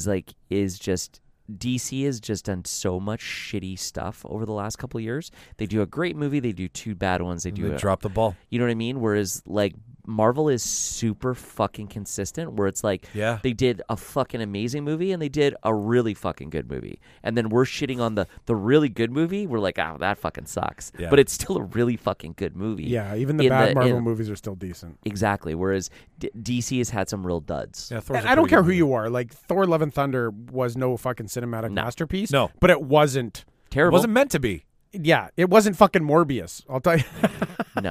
just DC has just done so much shitty stuff over the last couple of years. They do a great movie, they do 2 bad ones, they drop the ball. You know what I mean? Whereas like Marvel is super fucking consistent, where it's like they did a fucking amazing movie and they did a really fucking good movie, and then we're shitting on the really good movie. We're like, oh, that fucking sucks, but it's still a really fucking good movie. Yeah, even the bad Marvel movies are still decent. Exactly. Whereas DC has had some real duds. Yeah, I don't care who you are. Like Thor: Love and Thunder was no fucking cinematic masterpiece. No, but it wasn't terrible. It wasn't meant to be. Yeah, it wasn't fucking Morbius. I'll tell you. No.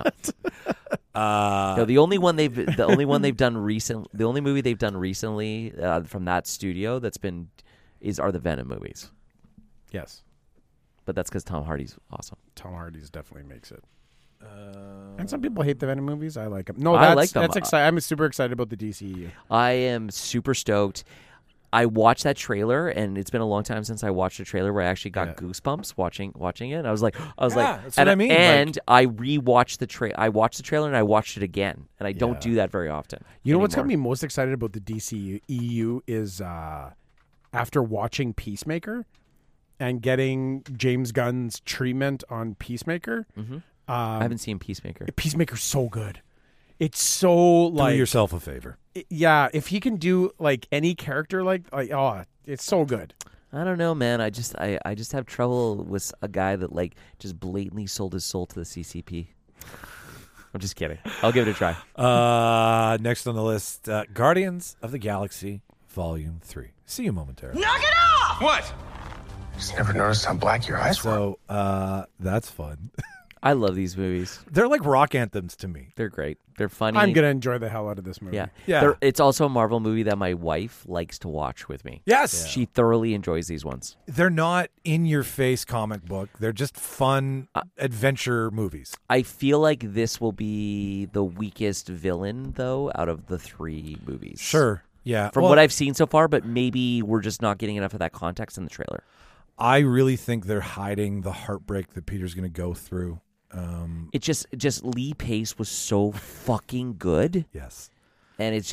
No, the only movie they've done recently from that studio are the Venom movies. Yes, but that's because Tom Hardy's awesome. Tom Hardy's definitely makes it. And some people hate the Venom movies. I like them. No, I like them. That's exciting. I'm super excited about the DCEU. I am super stoked. I watched that trailer, and it's been a long time since I watched a trailer where I actually got goosebumps watching it. And I was like, that's what I mean. And I rewatched I watched the trailer and I watched it again, and I don't do that very often. You know what's got me most excited about the DCEU is after watching Peacemaker and getting James Gunn's treatment on Peacemaker. I haven't seen Peacemaker. Peacemaker's so good. It's so like do yourself a favor. Yeah, if he can do like any character like it's so good. I don't know, man. I just have trouble with a guy that like just blatantly sold his soul to the CCP. I'm just kidding. I'll give it a try. Next on the list, Guardians of the Galaxy Volume 3. See you momentarily. Knock it off! What? Just never noticed how black your eyes were. So that's fun. I love these movies. They're like rock anthems to me. They're great. They're funny. I'm gonna enjoy the hell out of this movie. Yeah. It's also a Marvel movie that my wife likes to watch with me. Yes, she thoroughly enjoys these ones. They're not in-your-face comic book. They're just fun adventure movies. I feel like this will be the weakest villain, though, out of the 3 movies. Sure. Yeah. From what I've seen so far, but maybe we're just not getting enough of that context in the trailer. I really think they're hiding the heartbreak that Peter's going to go through. It just Lee Pace was so fucking good. Yes, and it's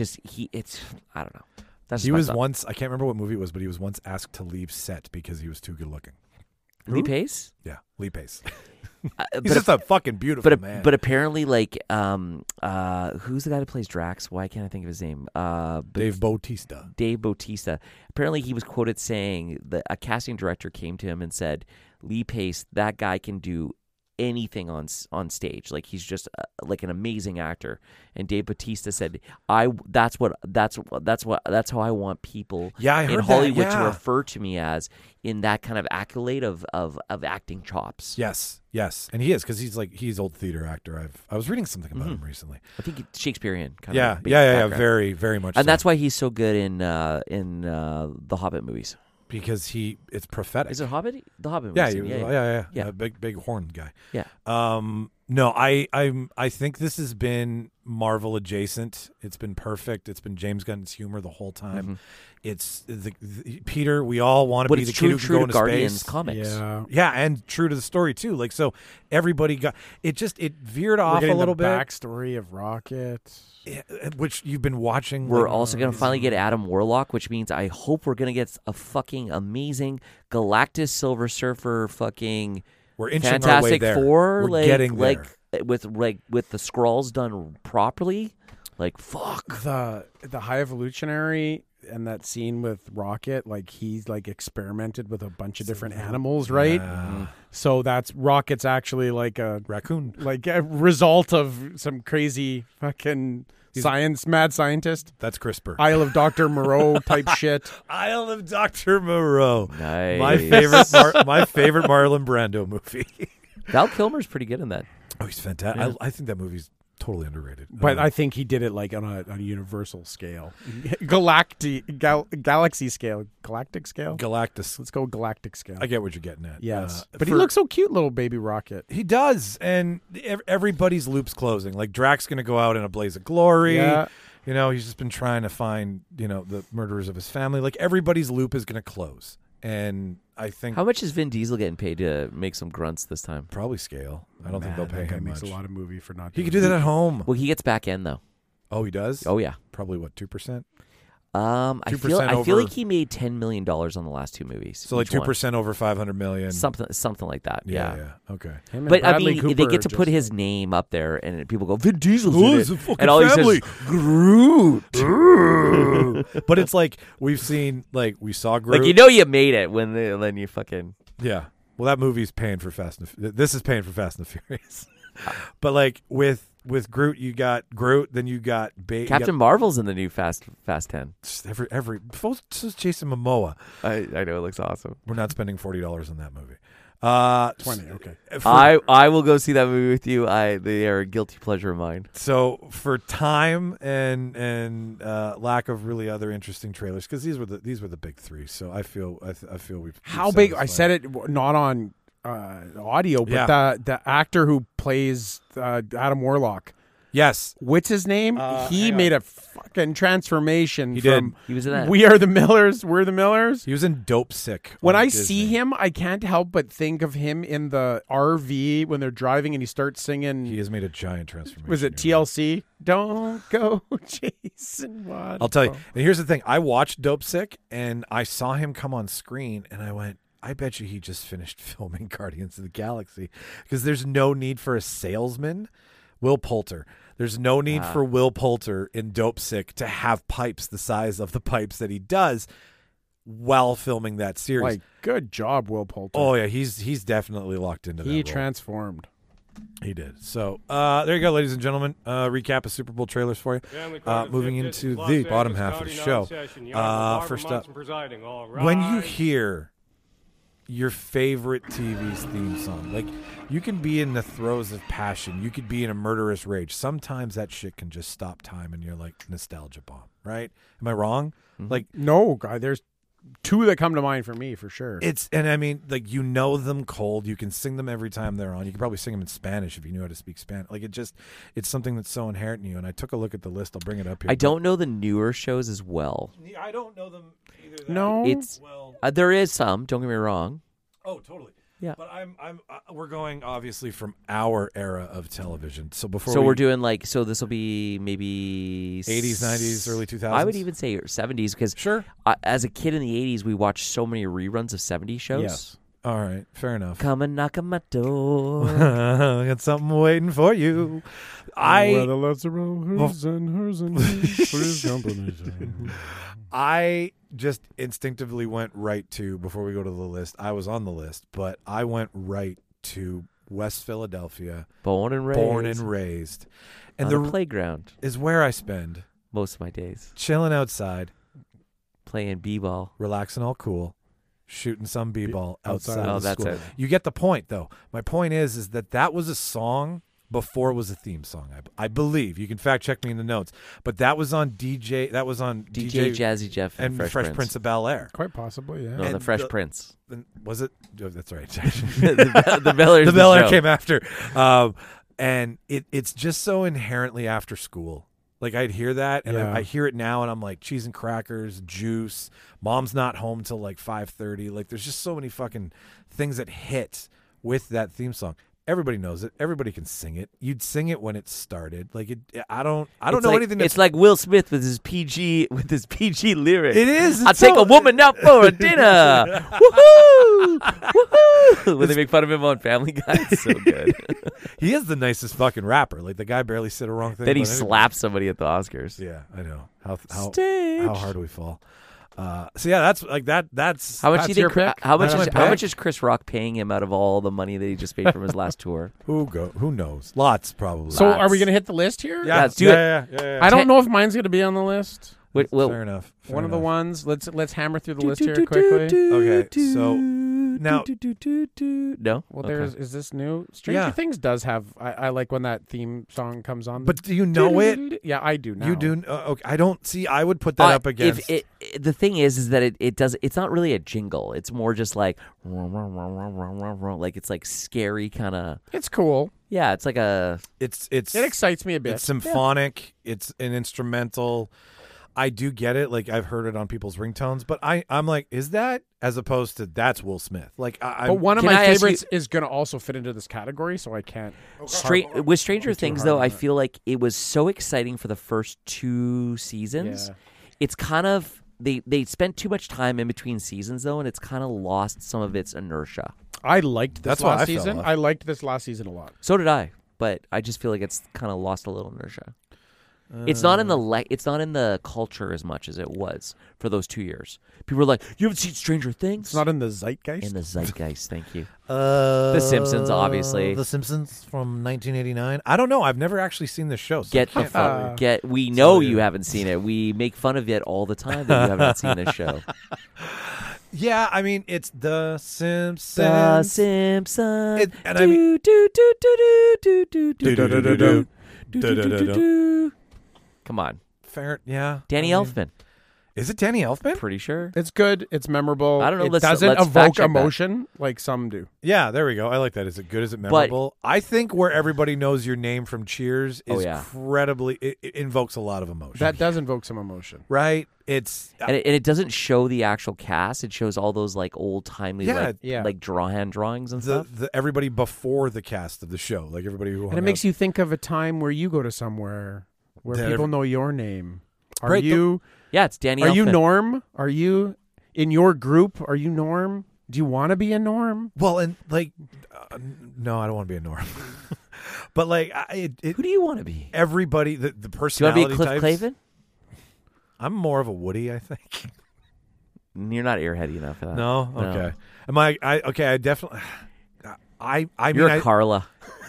I don't know. He was once, I can't remember what movie it was, but he was once asked to leave set because he was too good looking. Lee Pace? Yeah, Lee Pace. He's just a fucking beautiful man. But apparently, like, who's the guy that plays Drax? Why can't I think of his name? Dave Bautista. Dave Bautista. Apparently, he was quoted saying that a casting director came to him and said, "Lee Pace, that guy can do anything on stage. Like he's just like an amazing actor." And Dave Bautista said, that's how I want people in Hollywood to refer to me as, in that kind of accolade of acting chops. Yes. And he is, because he's old theater actor. I was reading something about him recently. I think Shakespearean kind of. Yeah, very, very much. And that's why he's so good in the Hobbit movies. Because it's prophetic. Is it Hobbit? The Hobbit movie. Yeah. Big horn guy. Yeah. No, I think this has been Marvel adjacent. It's been perfect. It's been James Gunn's humor the whole time. It's the Peter. We all want to be the kid who can go into Guardians space. Comics. Yeah, and true to the story too. Like, so everybody got it. It veered off a little bit. Backstory of Rocket, which you've been watching. We're also going to finally get Adam Warlock, which means I hope we're going to get a fucking amazing Galactus, Silver Surfer, fucking we're inching Fantastic our way there. Four. We're getting there. Like with the scrolls done properly, like fuck. The High Evolutionary and that scene with Rocket, like he's like experimented with a bunch of different animals, right? Yeah. So that's Rocket's actually like a Raccoon. like a result of some crazy fucking mad scientist. That's CRISPR. Isle of Dr. Moreau type shit. Isle of Dr. Moreau. Nice. My favorite Marlon Brando movie. Val Kilmer's pretty good in that. Oh, he's fantastic. Yeah. I think that movie's totally underrated. But I think he did it like on a universal scale. Galaxy scale. Galactic scale? Galactus. Let's go galactic scale. I get what you're getting at. Yes. But he looks so cute, little baby Rocket. He does, and everybody's loop's closing. Like Drax going to go out in a blaze of glory. Yeah. You know, he's just been trying to find, the murderers of his family. Like everybody's loop is going to close. And I think How much is Vin Diesel getting paid to make some grunts this time? probably scale. I don't think they'll pay that guy him makes much. a lot of movie for not He doing could do that it. at home. Well, he gets back end though. Oh, he does? Oh yeah. Probably what, 2%? I 2% feel over- like he made $10 million on the last two movies. So like each one. 2% over 500 million. something like that. Yeah. Okay. Him and But I Bradley mean, Cooper they get to are put just- his name up there, and people go, "Vin Diesel's Oh, in it's it," a fucking and all family. he says, is, "Groot." But it's like we saw Groot. Like you made it when then you fucking Yeah. Well, that movie's paying for Fast and this is paying for Fast and the Furious. But like with Groot, you got Groot, then you got Captain Marvel's in the new Fast 10. every this is Jason Momoa. I know it looks awesome. We're not spending $40 on that movie. 20, okay. I will go see that movie with you. They are a guilty pleasure of mine. So for time and lack of really other interesting trailers, because these were the big three. So I feel we've How big? I satisfied. said it not on audio, but Yeah. the actor who plays Adam Warlock, Yes, what's his name? He hang made a fucking transformation. He did. from He was in that. We Are the Millers. We're the Millers. he was in Dope Sick. When on I Disney. see him, I can't help but think of him in the RV when they're driving and he starts singing. he has made a giant transformation. Was it You're right. TLC? Don't go chasing waterfalls. I'll tell you. And here's the thing: I watched Dope Sick, and I saw him come on screen, and I went, I bet you he just finished filming Guardians of the Galaxy, because there's no need for a salesman. Will Poulter. There's no need for Will Poulter in Dope Sick to have pipes the size of the pipes that he does while filming that series. Like, good job, Will Poulter. Oh yeah, he's definitely locked into that. he role. transformed. He did. So there you go, ladies and gentlemen. Recap of Super Bowl trailers for you. Moving into the bottom half of the show. First up, when you hear your favorite TV's theme song, like you can be in the throes of passion, you could be in a murderous rage. Sometimes that shit can just stop time, and you're like nostalgia bomb, right? Am I wrong? Like No, guy. There's two that come to mind for me for sure. and I mean, like, you know them cold. You can sing them every time they're on. You can probably sing them in Spanish if you knew how to speak Spanish. Like, it's something that's so inherent in you. And I took a look at the list. I'll bring it up here. I don't know the newer shows as well. I don't know them either. No. It's there is some. Don't get me wrong. Oh, totally. Yeah. But we're going obviously from our era of television. So before So we're doing this will be maybe 80s, 90s, early 2000s. I would even say 70s because Sure. As a kid in the 80s, we watched so many reruns of 70s shows. Yes. All right. Fair enough. Come and knock on my door. I got something waiting for you. Whether loves are hers and hers and hers for his company. I just instinctively went right to, before we go to the list, I was on the list, but I went right to West Philadelphia, Born and raised. And on the a playground is where I spend most of my days. chilling outside, Playing b-ball. relaxing all cool, shooting some b-ball outside Oh, of the that's school. it. You get the point, though. My point is that was a song before it was a theme song. I believe. You can fact check me in the notes, but that was on DJ Jazzy Jeff and Fresh Prince of Bel-Air. Quite possibly, yeah. No, And the Fresh Prince. Was it? Oh, that's right. the Bel Air's the Bel Air show. came after, and it's just so inherently after school. Like, I'd hear that, and Yeah. I hear it now, and I'm like, cheese and crackers, juice. Mom's not home till like 5:30. Like, there's just so many fucking things that hit with that theme song. Everybody knows it. Everybody can sing it. You'd sing it when it started. Like it. I don't It's know like, anything. That's, It's like Will Smith with his PG lyrics. It is. I'll take a woman out for a dinner. Woohoo! Woohoo! When they make fun of him on Family Guy, it's so good. He is the nicest fucking rapper. Like the guy barely said a wrong thing. Then he about anybody. slaps somebody at the Oscars. Yeah, I know how Stage. hard we fall. So yeah, that's like that. That's How much That's do you your think? pick? How much? That's Is, my how pick. much is Chris Rock paying him out of all the money that he just made from his last tour? Who knows? Lots probably. So Lots. are we going to hit the list here? yeah, let's do it. Yeah. I don't know if mine's going to be on the list. Wait, well, Fair enough. Fair One of the enough. ones. Let's hammer through the list here quickly. Okay, so now- no. Well, Okay. is this new? Stranger Yeah. Things does have. I like when that theme song comes on. But do you know it? Yeah, I do now. You do. Okay, I don't see. I would put that up against. The thing is that it does. It's not really a jingle. It's more just like like it's like scary kind of. It's cool. Yeah, it's like a. It's It excites me a bit. It's symphonic. It's an instrumental. I do get it. Like I've heard it on people's ringtones, but I'm like, is that as opposed to that's Will Smith? Like, But one of Can my I ask favorites is going to also fit into this category, so I can't. With Stranger Things, hard though, on I it. feel like it was so exciting for the first 2 seasons. Yeah. It's kind of they spent too much time in between seasons, though, and it's kind of lost some of its inertia. I liked this That's why I last fell season. off. I liked this last season a lot. So did I, but I just feel like it's kind of lost a little inertia. It's not in the it's not in the culture as much as it was for those 2 years. People were like, "You haven't seen Stranger Things?" It's not in the zeitgeist. in the zeitgeist. Thank you. The Simpsons, obviously. The Simpsons from 1989. I don't know. I've never actually seen this show. So Get I the can't fuck. really- Get. We know you. you haven't seen it. We make fun of it all the time that you have not seen this show. Yeah, I mean it's The Simpsons. The Simpsons. It- and I mean- Come on, Fair, yeah. Danny I mean, Elfman. Is it Danny Elfman? Pretty sure. It's good. It's memorable. I don't know, It let's doesn't fact evoke check that. emotion like some do. Yeah, there we go. I like that. Is it good? Is it memorable? I think Where Everybody Knows Your Name from Cheers Oh, is yeah. incredibly. It invokes a lot of emotion. That does invoke some emotion. right? It's And it doesn't show the actual cast. It shows all those like old timely Yeah, like hand drawings and the stuff. everybody before the cast of the show, like everybody who. And it makes you think of a time where you go to somewhere where That people every- know your name. Are Right, you Yeah, it's Danny are Elfman. you Norm? Are you in your group? Are you Norm? Do you want to be a Norm? Well, and like, no, I don't want to be a Norm. But like, Who do you want to be? everybody, the Do you want to personality be a Cliff types. Clavin? I'm more of a Woody, I think. You're not airheady enough for that. No, okay. Am I? Okay. I definitely. I You're mean, a Carla.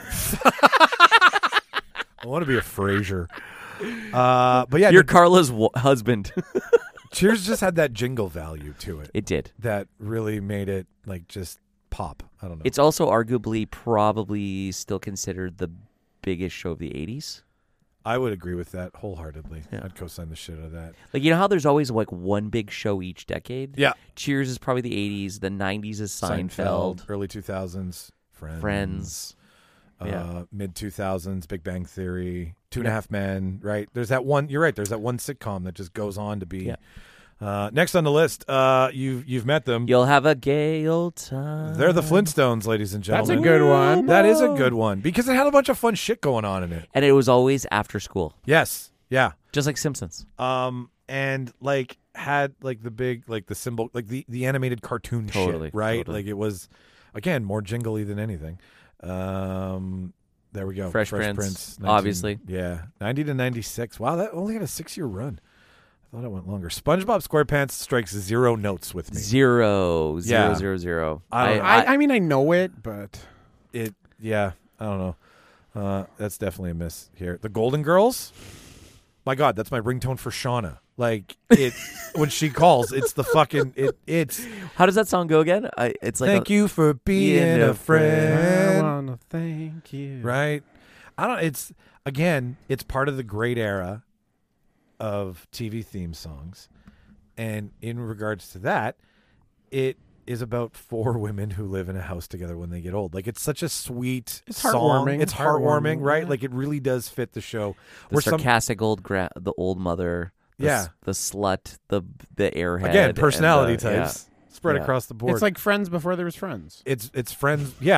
I want to be a Frasier. But yeah, You're no, Carla's husband. Cheers just had that jingle value to it It did. that really made it like just pop. I don't know. It's also arguably probably still considered the biggest show of the 80s. I would agree with that wholeheartedly. Yeah. I'd co-sign the shit out of that. Like, you know how there's always like one big show each decade? Yeah. Cheers is probably the 80s. The 90s is Seinfeld. early 2000s, Friends. Yeah. Mid 2000s, Big Bang Theory, Two and a Half Men. Right? There's that one. You're right. There's that one sitcom that just goes on to be. Yeah. Next on the list, you've met them. You'll have a gay old time. They're the Flintstones, ladies and That's gentlemen. a good one. That is a good one because it had a bunch of fun shit going on in it. And it was always after school, Yes. Yeah. just like Simpsons. And like had like the big like the symbol like the animated cartoon Totally, shit, right? totally. Like it was again more jingly than anything. There we go. Fresh Prince, 19 obviously. Yeah. 90 to 96. Wow, that only had a 6-year run. I thought it went longer. SpongeBob SquarePants strikes 0 notes with me. Zero. Yeah. I mean, I know it, but Yeah, I don't know. That's definitely a miss here. The Golden Girls. My God, that's my ringtone for Shauna. Like it when she calls, it's the fucking it's. How does that song go again? It's like Thank you for being a I friend. wanna thank you. Right? I don't. It's again. It's part of the great era of TV theme songs, and in regards to that, it is about 4 women who live in a house together when they get old. Like it's such a sweet It's song. heartwarming. It's heartwarming, right? Yeah. Like it really does fit the show. the sarcastic the old mother. The slut, the airhead. Again, and personality the- yeah. types spread Yeah. across the board. It's like Friends before there was Friends. it's friends. Yeah,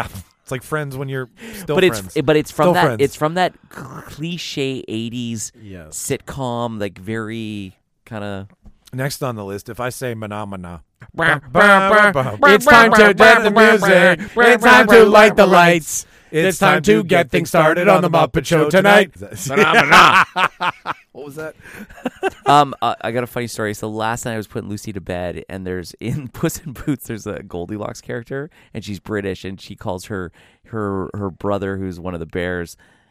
It's like Friends when you're still but friends. It's from Still that. Friends. It's from that cliche '80s Yes. sitcom, like very kind of. Next on the list, if I say Mana. It's time to get the music. It's time to light the lights. It's time to get things started on the Muppet Show tonight. What was that? I got a funny story. So last night I was putting Lucy to bed, and there's in Puss in Boots there's a Goldilocks character, and she's British, and she calls her brother, who's one of the bears,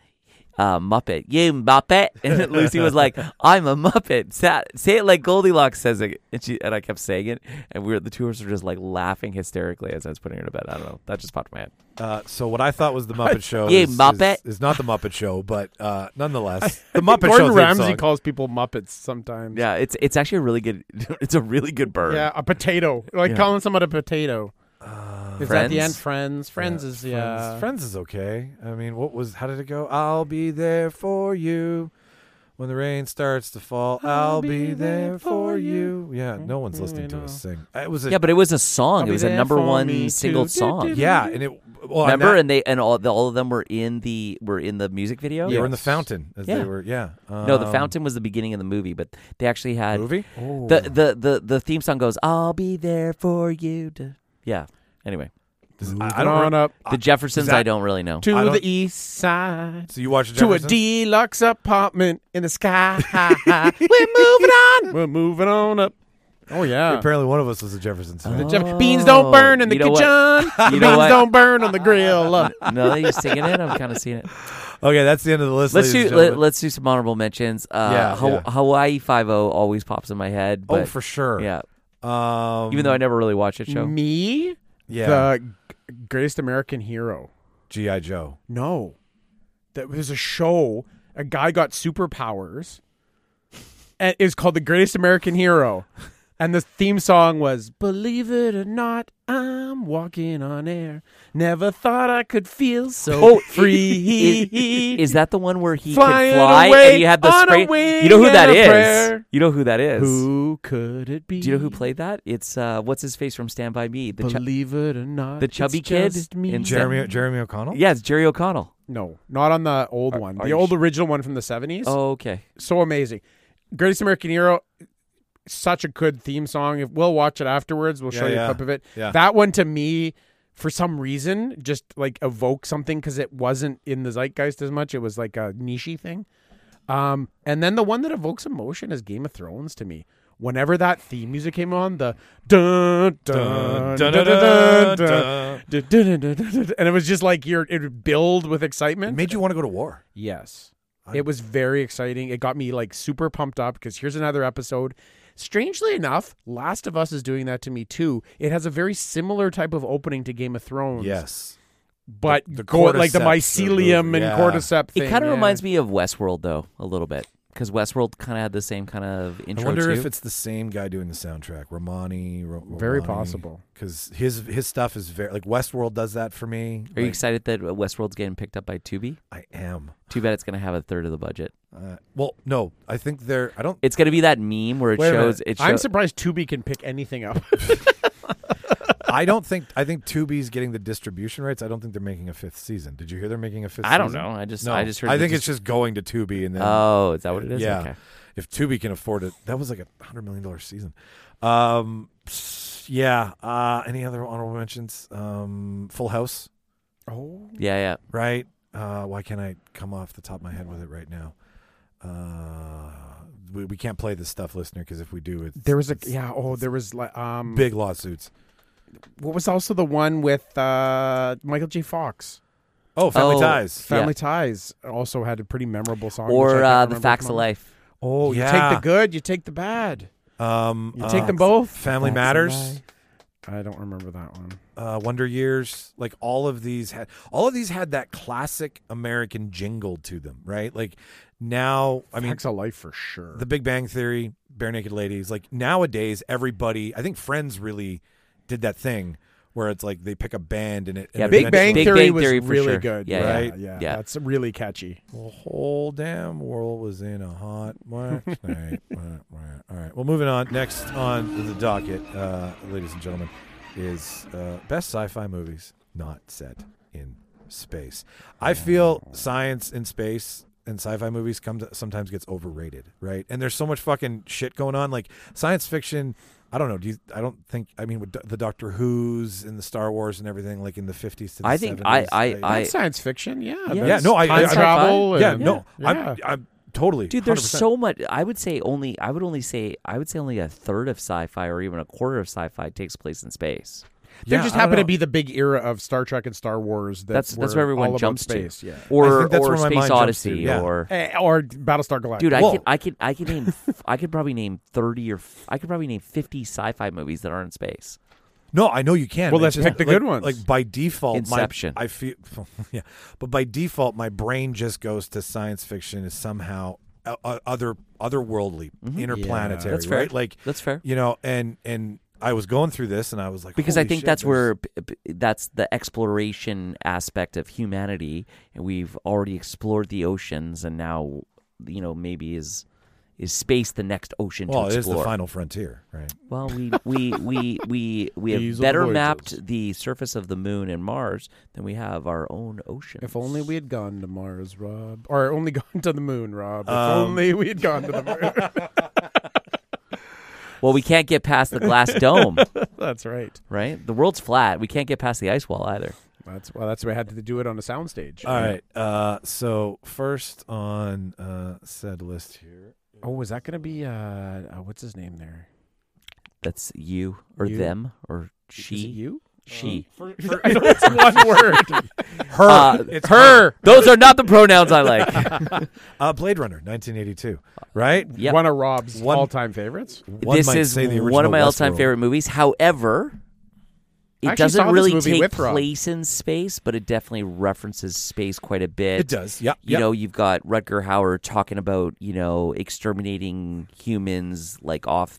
Muppet. You Muppet. And Lucy was like, I'm a Muppet. Say it like Goldilocks says it. And I kept saying it, and the two of us were just like laughing hysterically as I was putting her to bed. I don't know. That just popped in my head. So what I thought was the Muppet Show You is Muppet. not the Muppet Show, but nonetheless, the Muppet Show Gordon theme Ramsay song. calls people Muppets sometimes. Yeah, it's actually a really good. It's a really good burn. Yeah, a potato. Like Yeah. calling someone a potato. Is that the end? Friends? Friends is Friends is okay. I mean, how did it go? I'll be there for you when the rain starts to fall. I'll be there for you. Yeah, no one's listening to us sing. It was But it was a song. I'll It was be a there number for one me single too. song. yeah, and it. Well, Remember, that, and all of them were in the music video. they were in the fountain as Yeah. they were. Yeah. No, the fountain was the beginning of the movie, but they actually had movie. the theme song goes, "I'll be there for you." Yeah. Anyway, I don't up the Jeffersons, that- I don't really know. to I don't- the east side. So you watched To a Jeffersons? deluxe apartment in the sky. We're moving on. We're moving on up. Oh yeah. Apparently, one of us was a Jeffersons fan. Beans don't burn in the You know kitchen. what? You know Beans what? don't burn on the grill. Love it. No, that you're singing it. I'm kind of seeing it. Okay, that's the end of the list. Let's ladies do and gentlemen. let's do some honorable mentions. Yeah. Hawaii 5-0 always pops in my head. But, Oh, for sure. yeah. Even Even though I never really watched that show. Me, yeah, the greatest American hero. G.I. Joe. No, that was a show. A guy got superpowers, and it's called The Greatest American Hero. And the theme song was, "Believe it or not, I'm walking on air. Never thought I could feel so free." Is that the one where he Flying could fly away and you had the on a spray? wing You know who that and a is? prayer. You know who that is? Who could it be? Do you know who played that? It's what's his face from Stand By Me? Believe it or not, the chubby it's kid just me. in Jeremy O'Connell. Yeah, it's Jerry O'Connell. No, not on the old one. are The you old original one from the 70s. Oh, okay. So amazing. Greatest American Hero, such a good theme song. If we'll watch it afterwards, we'll show you a clip of it. Yeah. That one to me, for some reason, just like evoked something because it wasn't in the zeitgeist as much. It was like a niche thing. And then the one that evokes emotion is Game of Thrones to me. Whenever that theme music came on, the dun dun dun dun dun dun dun dun, and it was just like it would build with excitement. It made you want to go to war. Yes. It was very exciting. It got me like super pumped up because here's another episode. Strangely enough, Last of Us is doing that to me too. It has a very similar type of opening to Game of Thrones. Yes. But The like the cordyceps mycelium or and yeah. cordyceps thing. It kind of reminds me of Westworld though, a little bit, because Westworld kind of had the same kind of I intro wonder too. if it's the same guy doing the soundtrack, Romani. Very possible. Because his stuff is very like Westworld does that for me. Are you Like, excited that Westworld's getting picked up by Tubi? I am. Too bad it's going to have a third of the budget. Well, no, I think they're. I don't. It's going to be that meme where it Wait a shows. minute. I'm surprised Tubi can pick anything up. I don't think. I think Tubi's getting the distribution rights. I don't think they're making a fifth season. Did you hear they're making a fifth? I don't season? know. I just No, I just heard. I think it's just going to Tubi and then. Oh, is that what it is? Yeah. Okay. If Tubi can afford it, that was like $100 million season. Yeah. Any other honorable mentions? Full House, Oh. Yeah. right? Why can't I come off the top of my head with it right now? We can't play this stuff, listener, because if we do, it's There was it's there was like big lawsuits. what was also the one with Michael J. Fox? Oh, Family Oh, Ties. Family Ties also had a pretty memorable song. Or which I can't The remember Facts from of memory. Life. Oh, you Yeah. take the good, you take the bad. You take them both. Family Facts of Matters. Life. I don't remember that one. Wonder Years, like all of these had that classic American jingle to them, right? Like now, I mean, Facts of Life for sure. The Big Bang Theory, Bare Naked Ladies, like nowadays, everybody, I think Friends really did that thing where it's like they pick a band and it. Yeah, and Big Bang Big Theory Bang was Theory for really sure. good. Yeah, right? Yeah, Yeah. that's really catchy. The whole damn world was in a hot wax night. All right. Well, moving on. Next on the docket, ladies and gentlemen, is best sci-fi movies not set in space. I feel science in space and sci-fi movies sometimes gets overrated, right? And there's so much fucking shit going on. Like science fiction, I don't know. With the Doctor Who's and the Star Wars and everything, like in the 50s to the 70s. That's science fiction. Yeah. Yeah. Time travel. I'm totally. Dude, there's 100%. so much. I would say only a third of sci-fi or even a quarter of sci-fi takes place in space. There just happened to be the big era of Star Trek and Star Wars. That's where everyone all jumps about space, to. Yeah. Or that's where my Space mind jumps Odyssey to, yeah. or Battlestar Galactica. dude, I could name I could probably name 30 or I could probably name 50 sci-fi movies that aren't in space. No, I know you can. Well, It's let's pick the good ones. Like by default, Inception. I feel, yeah, but by default, my brain just goes to science fiction is somehow otherworldly, interplanetary. That's fair. Right? Like That's fair. And I was going through this, and I was like, Because I holy think shit, that's there's- that's the exploration aspect of humanity, and we've already explored the oceans, and now maybe is space the next ocean Well, to it is explore? the final frontier, right? Well, we have These are the better voyages. mapped the surface of the moon and Mars than we have our own ocean. If only we had gone to Mars, Rob. Or only gone to the moon, Rob. If Um, only we had gone to the moon. Well, we can't get past the glass dome, That's right. right? The world's flat. We can't get past the ice wall either. That's why we had to do it on a soundstage. All right. So first on said list here. Oh, is that going to be what's his name there? That's you or You. them or she. Is it you? She. I know it's one word. Her. It's Her. Those are not the pronouns I like. Blade Runner, 1982. Right. Yep. One of Rob's One- all-time favorites. One This might is say the one of my original all-time Westworld. favorite movies. However, I it actually doesn't saw this really movie take with Rob. place in space, but it definitely references space quite a bit. It does. Yep. You know, you've got Rutger Hauer talking about, exterminating humans like off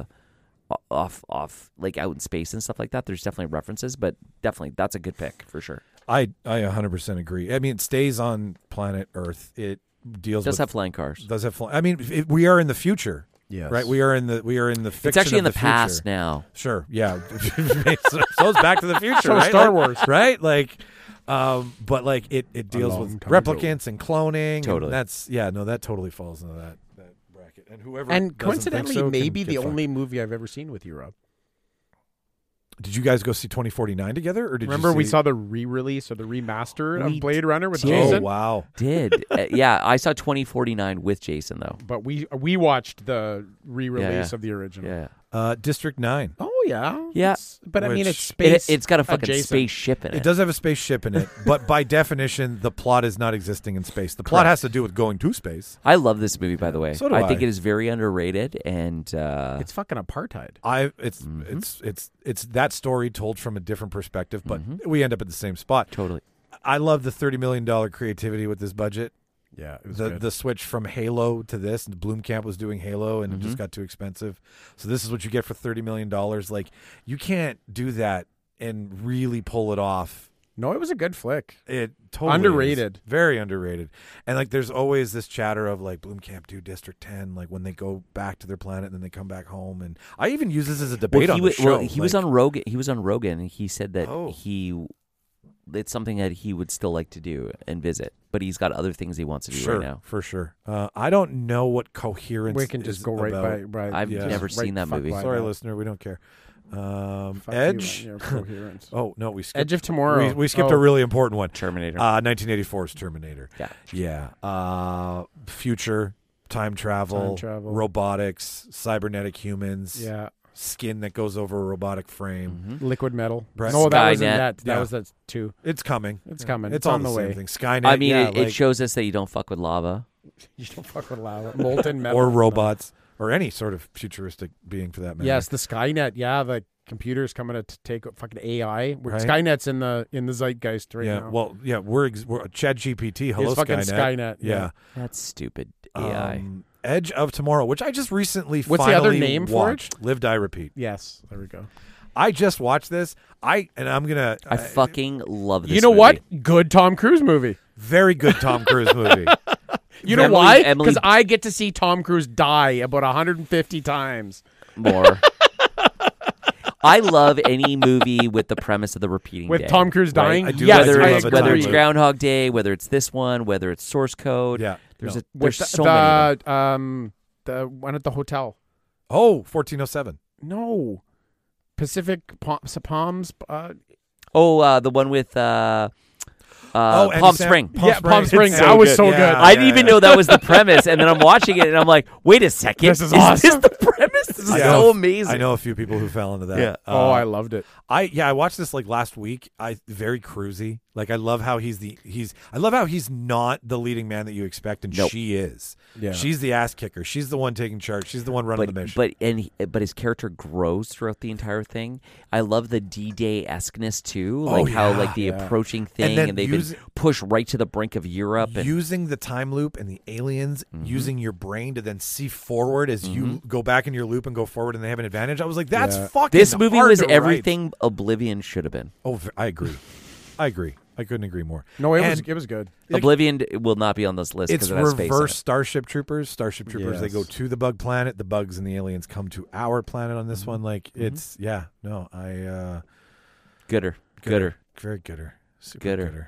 like out in space and stuff like that. There's definitely references, but definitely that's a good pick for sure. I 100% agree. I mean, it stays on planet Earth. It deals It does with have flying cars. does have I mean, we are in the future. Yes. Right. We are in the fiction. It's actually in of the future. past now. Sure. Yeah. so it's Back to the Future. So right? Star Like- Wars. Right. Like, but like it deals long with time ago. replicants and cloning. Totally. And that's that totally falls into that bracket. And whoever And doesn't think coincidentally, so can maybe get the fucked. only movie I've ever seen with you, Rob. Did you guys go see 2049 together, or did Remember you see... we saw the re-release or the remaster We of Blade Runner with did. Jason? Oh wow! Did yeah, I saw 2049 with Jason though. But we watched the re-release Yeah. of the original. Yeah, District 9. Oh yeah. Yeah. But I mean, Which- it's space. it's got a fucking adjacent. spaceship in it. It does have a spaceship in it, but by definition, the plot is not existing in space. The plot has to do with going to space. I love this movie, by the way. So do I think I. it is very underrated, and It's fucking apartheid. It's that story told from a different perspective, but Mm-hmm. we end up at the same spot. totally. I love the $30 million creativity with this budget. Yeah, it was The switch from Halo to this, and Blomkamp was doing Halo, and it Mm-hmm. just got too expensive. So this is what you get for $30 million. Like, you can't do that and really pull it off. No, it was a good flick. It totally Underrated. is. Very underrated. And like, there's always this chatter of like Blomkamp do District 10, like when they go back to their planet and then they come back home. And I even use this as a debate on the show. he was on Rogan. He was on Rogan, and he said that Oh. it's something that he would still like to do and visit, but he's got other things he wants to do Sure, right now. for sure. I don't know what Coherence. We can just is go right about. by. I've Yeah. never right seen that fuck movie. by Sorry, that. listener, we don't care. Fuck you Edge. and your coherence. Oh no, we skipped Edge of Tomorrow. We skipped Oh. a really important one. Terminator. 1984's Terminator. Yeah. Yeah. Future, time travel, robotics, cybernetic humans. Yeah. Skin that goes over a robotic frame. Liquid Metal. Right. No, that wasn't Skynet. that. That Yeah. was that too. It's coming. It's coming. It's It's all on the the same way. thing. Skynet. I mean, yeah, it like- shows us that you don't fuck with lava. You don't fuck with lava. Molten metal. or robots or any sort of futuristic being for that matter. Yes, the Skynet. Yeah, the computer's coming to take fucking AI. Right. Skynet's in the zeitgeist right Yeah. now. Well, yeah. We're ChatGPT. Hello, It's fucking Skynet. Skynet, Yeah. yeah. That's stupid AI. Edge of Tomorrow, which I just recently What's the other finally name for it? watched. Live, Die, Repeat. Yes, there we go. I just watched this. I'm gonna. I fucking love this. You know movie. what? Good Tom Cruise movie. Very good Tom Cruise movie. You know Emily- why? Emily- Because I get to see Tom Cruise die about 150 times. More. I love any movie with the premise of the repeating With day. Tom Cruise dying? I do Yes, love I a agree. whether it's time loop. Groundhog Day, whether it's this one, whether it's Source Code. Yeah. There's No. there's so many. Of them. The one at the hotel. Oh, 1407. No. Pacific Palms. The one with Andy Palm Spring. Yeah, Palm Springs. It's That was so good. I didn't even know that was the premise, and then I'm watching it, and I'm like, "Wait a second, This is this awesome. the premise? This is I so know- amazing." I know a few people who fell into that. Yeah. I loved it. I watched this like last week. Very cruisy. Like I love how he's not the leading man that you expect, and Nope. she is. Yeah. She's the ass kicker. She's the one taking charge. She's the one running the mission. But his character grows throughout the entire thing. I love the D-Day esqueness too, Oh, like how yeah. like the approaching thing, then and they've use- been pushed right to the brink of Europe. And Using the time loop and the aliens, using your brain to then see forward as you go back in your loop and go forward, and they have an advantage. I was like, that's Yeah. fucking. this movie hard was to write. everything Oblivion should have been. Oh, I agree. I agree. I couldn't agree more. No, And it was good. Oblivion will not be on this list It's because it has space in reverse it. Starship Troopers. Starship Troopers, they Yes. go to the bug planet. The bugs and the aliens come to our planet on this one. Like, it's, Gooder. very gooder. Super Gooder.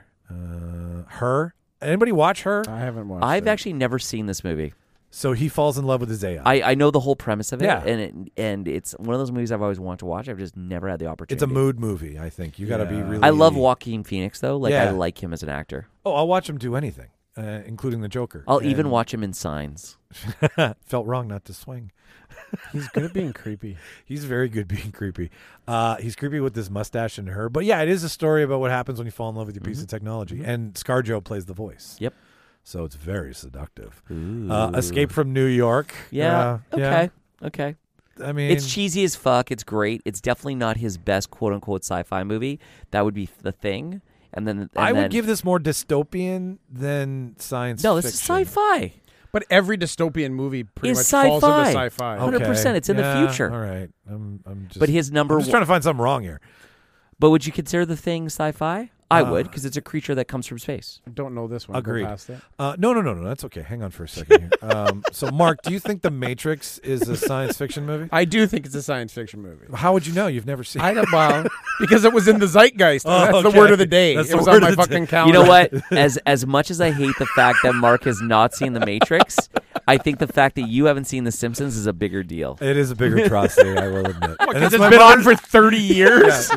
Her. Anybody watch Her? I haven't watched I've it. actually never seen this movie. So he falls in love with his AI. I know the whole premise of it, Yeah. and it's one of those movies I've always wanted to watch. I've just never had the opportunity. It's a mood movie, I think. You got to be Yeah. really. I love Joaquin Phoenix though. Like I Yeah. like him as an actor. Oh, I'll watch him do anything, including the Joker. I'll even And watch him in Signs. Felt wrong not to swing. He's good at being creepy. He's very good being creepy. He's creepy with this mustache and Her. But yeah, it is a story about what happens when you fall in love with your piece of technology. And ScarJo plays the voice. Yep. So it's very seductive. Ooh. Escape from New York. Yeah. Yeah. Okay. I mean, It's cheesy as fuck. It's great. It's definitely not his best quote unquote sci-fi movie. That would be The Thing. And then I would give this more dystopian than science no. fiction. This is sci-fi. But every dystopian movie pretty It's much falls sci-fi. into sci-fi. 100%. It's in the Yeah, future. All right. I'm just, But his number. I'm just trying to find something wrong here. But would you consider The Thing sci-fi? I would, because it's a creature that comes from space. I don't know this one. Agreed. Go past it. No. That's okay. Hang on for a second here. So, Mark, do you think The Matrix is a science fiction movie? I do think it's a science fiction movie. How would you know? You've never seen it. I don't well because it was in the zeitgeist. Oh, That's okay. the word of the day. That's It the was word on my of the fucking day. calendar. You know what? As much as I hate the fact that Mark has not seen The Matrix, I think the fact that you haven't seen The Simpsons is a bigger deal. It is a big atrocity, I will admit. And Because it's it's my been on mother's- for 30 years.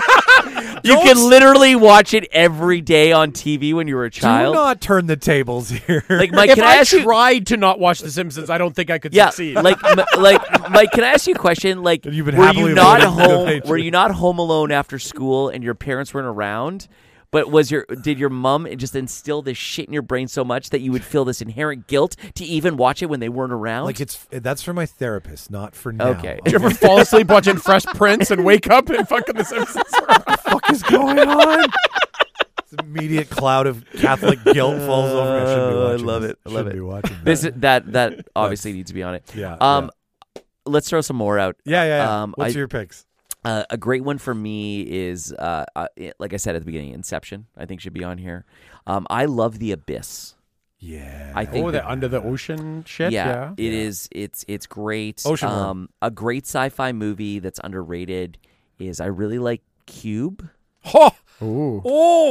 You can literally watch it every day on TV when you were a Do child. not turn the tables here. Like, Mike, If can I ask you? tried to not watch The Simpsons, I don't think I could Yeah, succeed. like, Mike, can I ask you a question? Like, You've been were happily you not avoiding The home? Matrix. Were you not home alone after school and your parents weren't around? But did your mom just instill this shit in your brain so much that you would feel this inherent guilt to even watch it when they weren't around? Like that's for my therapist, not for now. Okay. Did you ever fall asleep watching Fresh Prince and wake up and fucking The Simpsons? What the fuck is going on? This immediate cloud of Catholic guilt falls over me. I shouldn't be I watching love this. it. I love Shouldn't it. be watching this this. that obviously needs to be on it. Yeah. Let's throw some more out. Yeah. What's your picks? A great one for me is, like I said at the beginning, Inception. I think should be on here. I love The Abyss. Yeah. I think the under the ocean shit. yeah, it is. It's great. Ocean Worm. A great sci-fi movie that's underrated is I really like Cube. Oh, Ooh.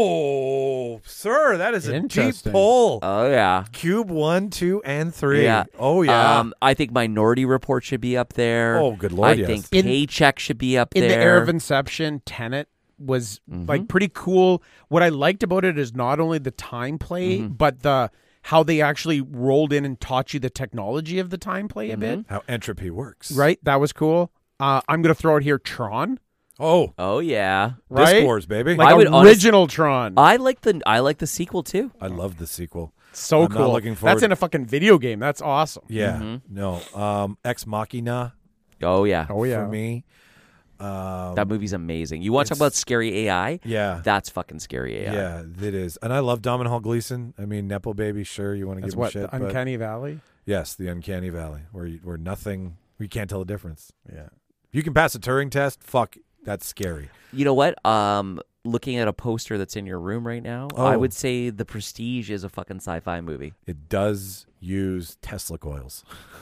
oh, sir, that is a deep Interesting. pull. Oh yeah, Cube 1, 2, and 3. yeah. Oh yeah. I think Minority Report should be up there. Oh, good Lord, I yes. think In- Paycheck should be up In there. the Air of Inception, Tenet was like pretty cool. What I liked about it is not only the time play, but the how they actually rolled in and taught you the technology of the time play a bit. How entropy works. Right? That was cool. I'm going to throw out here Tron. Oh, Oh yeah, Right? Disc Wars, baby. Like I would original Tron. I like the sequel too. I love the sequel. So I'm not cool. looking forward- That's in a fucking video game. That's awesome. Yeah. No. Ex Machina Oh yeah, Oh, yeah. for me. that movie's amazing. You want to talk about scary AI? Yeah. That's fucking scary AI. Yeah, it is. And I love Domhnall Gleeson. I mean, Nepo Baby, sure, you want to That's give him what, shit. the but Uncanny Valley? yes, the Uncanny Valley, where nothing, we can't tell the difference. Yeah. If you can pass a Turing test, fuck, that's scary. You know what? Looking at a poster that's in your room right now, Oh. I would say The Prestige is a fucking sci-fi movie. It does use Tesla coils.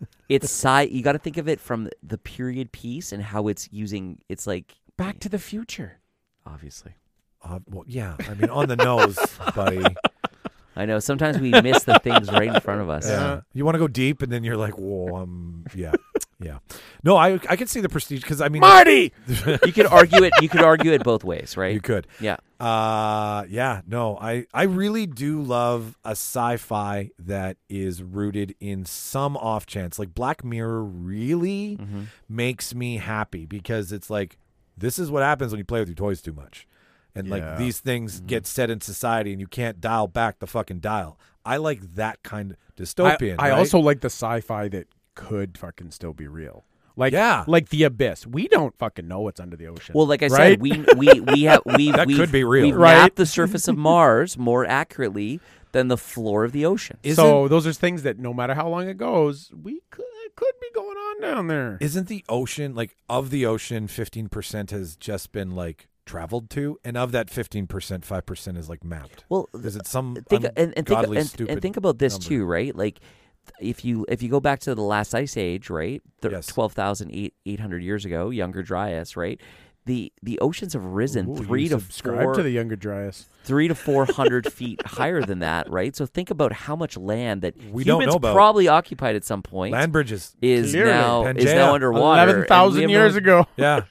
it's you got to think of it from the period piece and how it's using. It's like Back to the Future. obviously. Well, yeah. I mean, on the nose, buddy. I know. Sometimes we miss the things right in front of us. Yeah. You want to go deep, and then you're like, whoa, yeah. No, I can see the prestige because I mean, Marty. You could argue it. You could argue it both ways, right? You could. Yeah. No, I really do love a sci-fi that is rooted in some off chance. Like Black Mirror really makes me happy because it's like, this is what happens when you play with your toys too much. And like these things get set in society and you can't dial back the fucking dial. I like that kind of dystopian. I right? also like the sci-fi that could fucking still be real. Like Yeah. like The Abyss. We don't fucking know what's under the ocean. Well, like I right? said, we That could be real. We've Right? mapped the surface of Mars more accurately than the floor of the ocean. So those are things that no matter how long it goes, it could be going on down there. Isn't the ocean, like, of the ocean, 15% has just been like traveled to, and of that 15%, 5% is like mapped. Well, Is it some think ungodly stupid and think about this number? too, right? Like if you go back to the last ice age, right? Yes. 12,800 years ago, Younger Dryas, right? The oceans have risen Ooh, 3 you to subscribe 4 to the Younger Dryas. 300 to 400 feet higher than that, right? So think about how much land that We don't humans know about. probably occupied at some point Land bridges. is Clearly. now Pangea. underwater. 11,000 years ago. Yeah.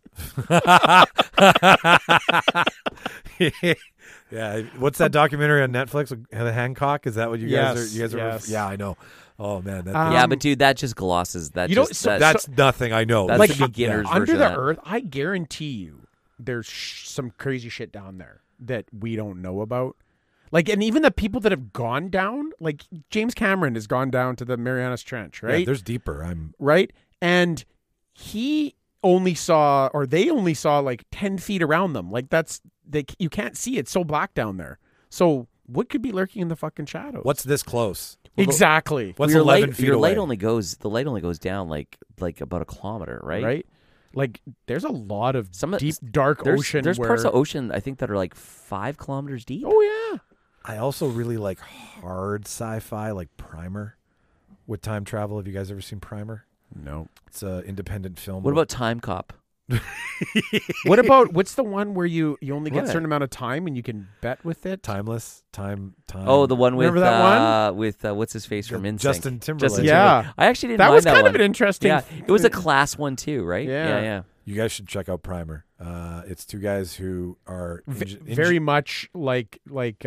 Yeah. What's that documentary on Netflix with Hancock? Is that what you guys are? You guys are? Yes. Yeah, I know. Oh man, that Yeah, but dude, that just glosses that. You know, just, so- that- that's nothing. I know. That's Like, the beginner's Under version the of that. Earth, I guarantee you there's some crazy shit down there that we don't know about. Like, and even the people that have gone down, like James Cameron has gone down to the Marianas Trench, right? Yeah, there's deeper. Right? And he only saw, or they only saw like 10 feet around them. Like you can't see. It's so black down there. So what could be lurking in the fucking shadows? What's this close? exactly. What's your 11 light, feet your away? light only goes down like about a kilometer, right? Right? Like there's a lot of Some of- deep, dark ocean. There's where, parts of ocean I think that are like 5 kilometers deep. Oh, yeah. I also really like hard sci-fi, like Primer, with time travel. Have you guys ever seen Primer? No. It's an independent film. What about Time Cop? What's the one where you only get a What? certain amount of time and you can bet with it? Timeless? Time. Oh, the one with Remember that one? with what's his face from InSync? Justin Timberlake. Yeah. I actually didn't That mind was that kind one. of an interesting. Yeah, it was a class one too, right? Yeah. yeah. You guys should check out Primer. It's two guys who are very much like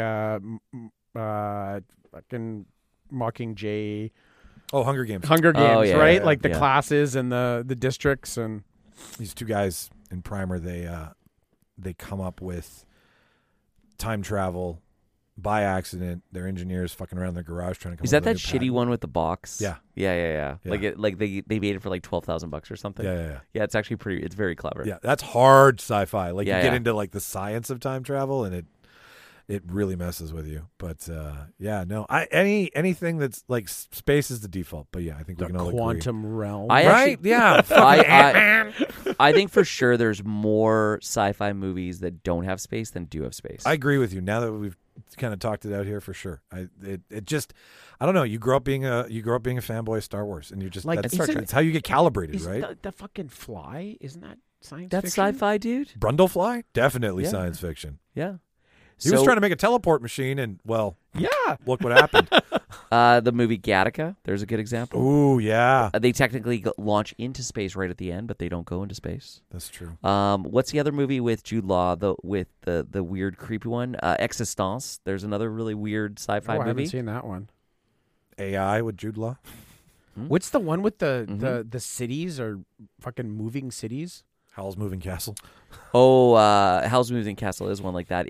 fucking Mockingjay, Hunger Games. Hunger Games, Oh, yeah, right? yeah, Like the yeah. classes and the districts and These two guys in Primer, they come up with time travel by accident. They're engineers fucking around their garage trying to come Is up that with a new shitty patent. one with the box? Yeah. Yeah. Yeah. Like they made it for like $12,000 or something. Yeah. Yeah, it's actually pretty. It's very clever. Yeah, that's hard sci-fi. Like Yeah, you get yeah. into like the science of time travel, and it really messes with you. But anything that's like space is the default. But yeah, I think we the can all agree. quantum realm. I Right? actually- Yeah. I think for sure there's more sci-fi movies that don't have space than do have space. I agree with you. Now that we've kind of talked it out here, for sure. I don't know. You grow up being a fanboy of Star Wars, and you're just Like, that's isn't- it's how you get calibrated, Isn't right? the fucking fly? Isn't that science That's fiction? sci-fi, dude. Brundlefly, definitely Yeah. science fiction. Yeah. He was trying to make a teleport machine, and well, Yeah. look what happened. the movie Gattaca. There's a good example. Ooh, yeah, They technically launch into space right at the end, but they don't go into space. that's true. What's the other movie with Jude Law? With the weird, creepy one, Existence. There's another really weird sci-fi Oh, I haven't movie. seen that one. AI with Jude Law. What's the one with Mm-hmm. the cities or fucking moving cities? Howl's Moving Castle. Oh, Hell's Moving Castle is one like that.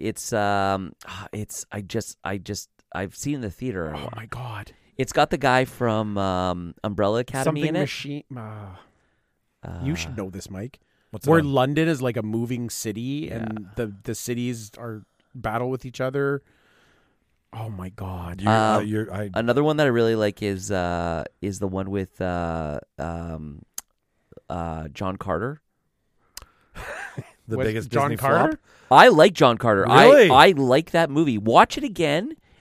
I've seen it in the theater. Oh my god! It's got the guy from Umbrella Academy Something in it. machine. You should know this, Mike. What's it Where on? London is like a moving city, and the cities are battle with each other. Oh my god! Another one that I really like is the one with John Carter. The With biggest John Disney Carter? flop. I like John Carter. Really? I like that movie. Watch it again,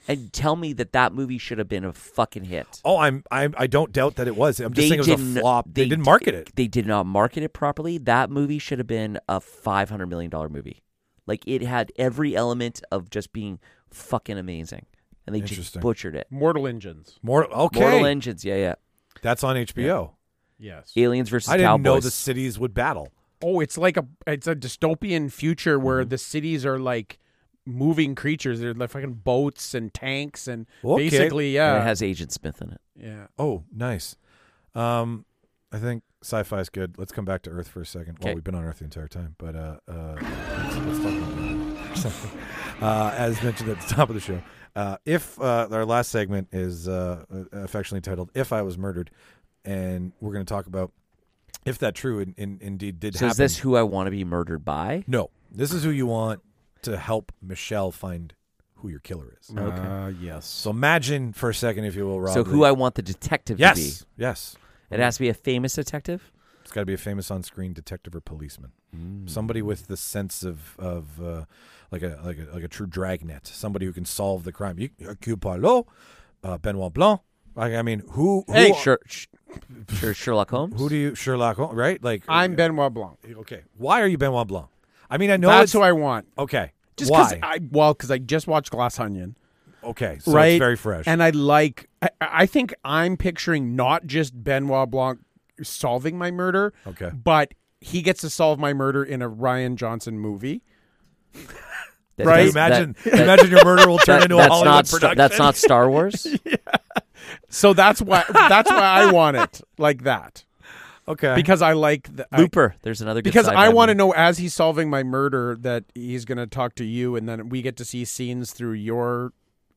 and tell me that movie should have been a fucking hit. Oh, I don't doubt that it was. I'm just saying it was a flop. They didn't market it. They did not market it properly. That movie should have been a $500 million movie. Like, it had every element of just being fucking amazing. And they just butchered it. Mortal Engines. Mortal Engines, yeah. That's on HBO. Yes. Aliens versus I Cowboys. didn't know the cities would battle. Oh, it's a dystopian future where the cities are like moving creatures. They're like fucking boats and tanks and basically, yeah. And it has Agent Smith in it. Yeah. Oh, nice. I think sci-fi is good. Let's come back to Earth for a second. Well, we've been on Earth the entire time, but let's talk about something. As mentioned at the top of the show, if our last segment is affectionately titled "If I Was Murdered," and we're going to talk about if that true indeed did happen. So is this who I want to be murdered by? No, this is who you want to help Michelle find who your killer is. Okay. Yes. So imagine for a second, if you will, Rob. So who I want the detective to be. Yes. It has to be a famous detective? It's got to be a famous on-screen detective or policeman. Somebody with the sense of like a true dragnet. Somebody who can solve the crime. Benoit Blanc. I mean, who? Hey, Sherlock Holmes. Who do you Sherlock Holmes? Right? Like I'm Benoit Blanc. Okay. Why are you Benoit Blanc? I mean, I know that's who I want. Okay. Just why? Because I just watched Glass Onion. Okay, so right? It's very fresh. And I think I'm picturing not just Benoit Blanc solving my murder, okay, but he gets to solve my murder in a Rian Johnson movie. Right? Imagine your murder will turn into a Hollywood production. That's not Star Wars. Yeah. So that's why I want it like that. Okay. Because I like Looper. There's another good because I want to know as he's solving my murder that he's going to talk to you, and then we get to see scenes through your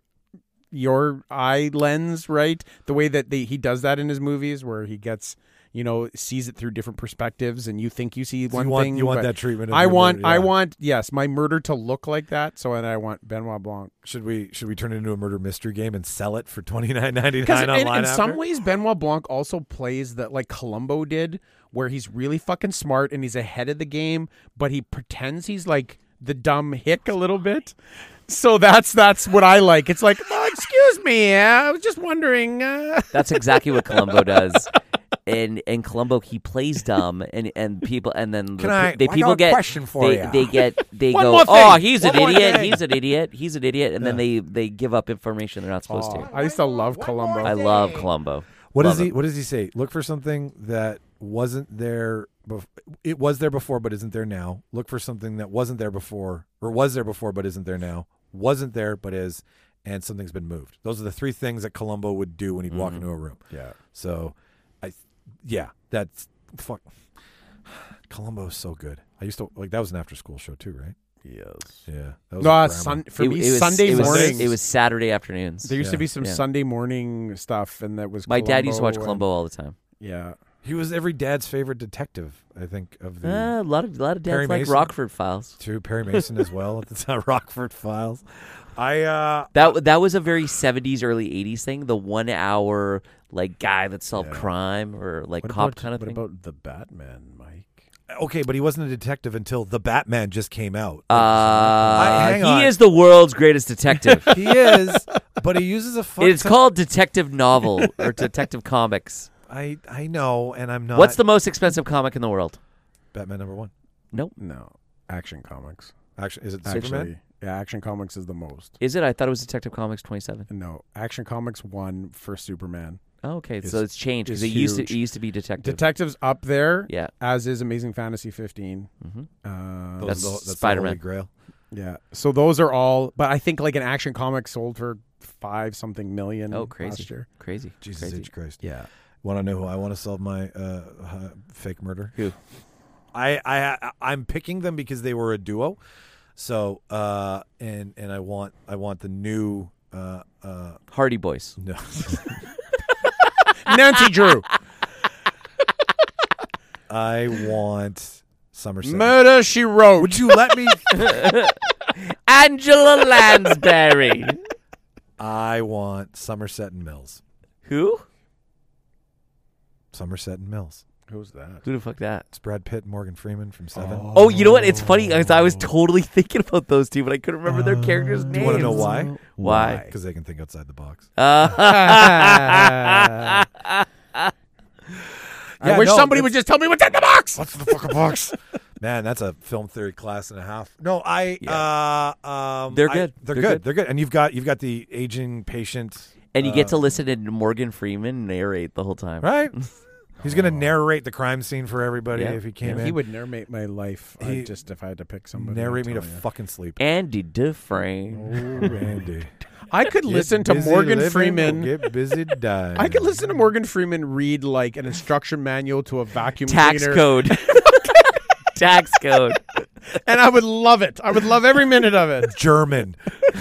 eye lens, right? The way that he does that in his movies, where he gets sees it through different perspectives, and you think you see one thing. You want that treatment. I want yes, my murder to look like that. So, and I want Benoit Blanc. Should we turn it into a murder mystery game and sell it for $29.99 online? In some ways, Benoit Blanc also plays that like Columbo did, where he's really fucking smart and he's ahead of the game, but he pretends he's like the dumb hick a little bit. So that's what I like. It's like, oh, excuse me, I was just wondering. That's exactly what Columbo does. In Columbo, he plays dumb, and people, and then people get question for you. They go, oh, he's an idiot, and then they give up information they're not supposed to. I used to love Columbo. I love Columbo. What does he say? Look for something that wasn't there. It was there before, but isn't there now. Look for something that wasn't there before, or was there before, but isn't there now. Wasn't there, but is, and something's been moved. Those are the three things that Columbo would do when he'd walk into a room. Yeah. So, that's fuck. Columbo's so good. I used to that was an after-school show too, right? Yes. Yeah. That was Sunday mornings. It was Saturday afternoons. There used to be some Sunday morning stuff, and that was my Columbo dad used to watch Columbo all the time. Yeah. He was every dad's favorite detective, I think, of the a lot of dads Perry like Mason. Rockford Files. True, Perry Mason as well at the time. Rockford Files. That was a very 70s, early 80s thing. The 1 hour guy that solved crime or cop kind of thing. What about the Batman, Mike? Okay, but he wasn't a detective until the Batman just came out. He is the world's greatest detective. He is, but he uses a fun. It's called detective novel or detective comics. I know, and I'm not. What's the most expensive comic in the world? Batman #1. Nope. No. Action Comics. Is it Superman? Yeah, Action Comics is the most. Is it? I thought it was Detective Comics 27. No, Action Comics 1 for Superman. Oh, okay, so it's changed because it used to be Detective. Detective's up there, yeah. As is Amazing Fantasy 15. Mm-hmm. That's Spider-Man. The Holy Grail. Yeah, so those are all. But I think an Action Comic sold for $5-something million. Oh, crazy! Last year. Crazy! Jesus H. Christ! Yeah. Want to know who I want to solve my fake murder? Who? I'm picking them because they were a duo. So and I want the new Hardy Boys. No. Nancy Drew. I want Somerset. Murder, She Wrote. Would you let me? Angela Lansbury. I want Somerset and Mills. Who? Somerset and Mills. Who's that? Who the fuck that? It's Brad Pitt and Morgan Freeman from Seven. Oh, you know what? It's funny because I was totally thinking about those two, but I couldn't remember their characters' names. Do you want to know why? Why? Because they can think outside the box. I wish somebody would just tell me what's in the box. What's the fucking box? Man, that's a film theory class and a half. No, They're good. They're good. They're good. And you've got the aging patient, and you get to listen to Morgan Freeman narrate the whole time, right? He's going to narrate the crime scene for everybody if he came in. He would narrate my life. Just if I had to pick somebody. Narrate me to fucking sleep. Andy Dufresne. Oh, Andy. I could listen to Morgan Freeman. Get busy dying. I could listen to Morgan Freeman read like an instruction manual to a vacuum Tax cleaner. code. Tax code. And I would love it. I would love every minute of it. German.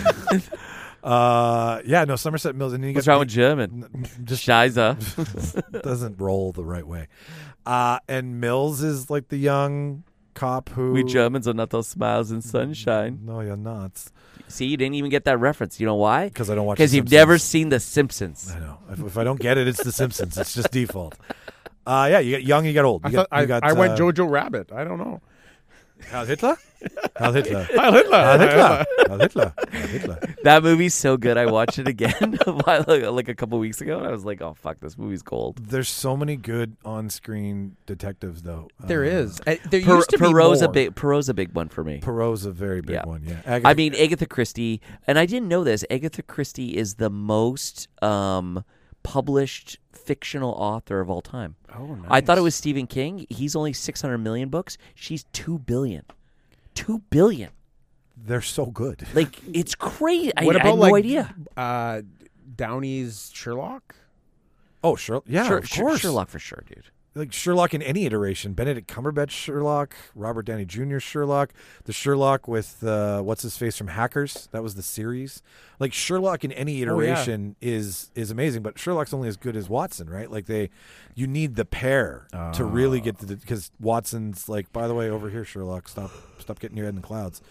No, Somerset Mills. And What's wrong with German? Just Scheiße. doesn't roll the right way. And Mills is like the young cop who... We Germans are not those smiles and sunshine. No, you're not. See, you didn't even get that reference. You know why? Because I don't watch Because you've never seen The Simpsons. I know. If I don't get it, it's The Simpsons. It's just default. You got young, you got old. I went Jojo Rabbit. I don't know. Heil Hitler? Heil Hitler. Heil Hitler. Heil Hitler. Heil Hitler. Heil Hitler. That movie's so good. I watched it again like a couple weeks ago, and I was like, "Oh fuck, this movie's gold." There's so many good on-screen detectives, though. There is. There used to be Poirot's more. Poirot's a big one for me. Poirot's a very big one. Yeah. I mean, Agatha Christie, and I didn't know this. Agatha Christie is the most published fictional author of all time. Oh, nice. I thought it was Stephen King. He's only 600 million books. She's 2 billion. 2 billion. They're so good. Like, it's crazy. What I about had no idea. Downey's Sherlock? Oh, Sherlock. Yeah, of course. Sherlock for sure, dude. Like Sherlock in any iteration. Benedict Cumberbatch Sherlock, Robert Downey Jr. Sherlock, the Sherlock with what's his face from Hackers. That was the series. Like Sherlock in any iteration is amazing, but Sherlock's only as good as Watson, right? Like you need the pair to really get because Watson's like, by the way, over here, Sherlock, stop getting your head in the clouds.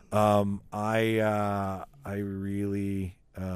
I really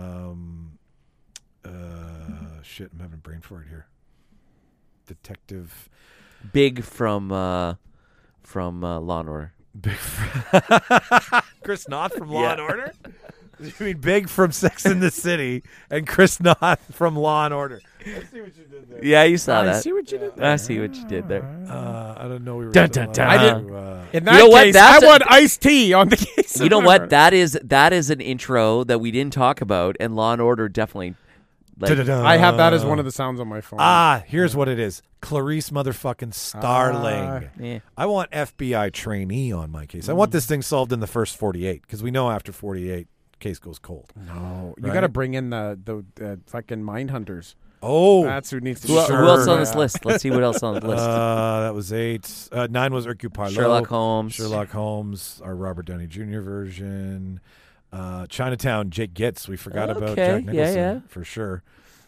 shit. I'm having a brain fart here. Detective Big from Law and Order. Big Chris Noth from Law and Order? You mean Big from Sex and the City and Chris Noth from Law and Order. I see what you did there. Yeah, you saw that. I see what you did there. I see what you did there. I don't know. We were Dun, dun, dun. I didn't. In that You know what? case, That's I want iced tea on the case. You know what? That is an intro that we didn't talk about, and Law and Order definitely. Like, I have that as one of the sounds on my phone. Here's what it is. Clarice motherfucking Starling. yeah. I want FBI trainee on my case. I want this thing solved in the first 48 because we know after 48, case goes cold. No, you Right? got to bring in the fucking mind hunters. Oh, That's who needs to. Who else on this list? Let's see what else on the list. That was 8. 9 was Hercule Poirot. Sherlock Holmes, our Robert Downey Jr. version. Chinatown, Jake Gitz. We forgot about Okay, Jack Nicholson yeah. for sure.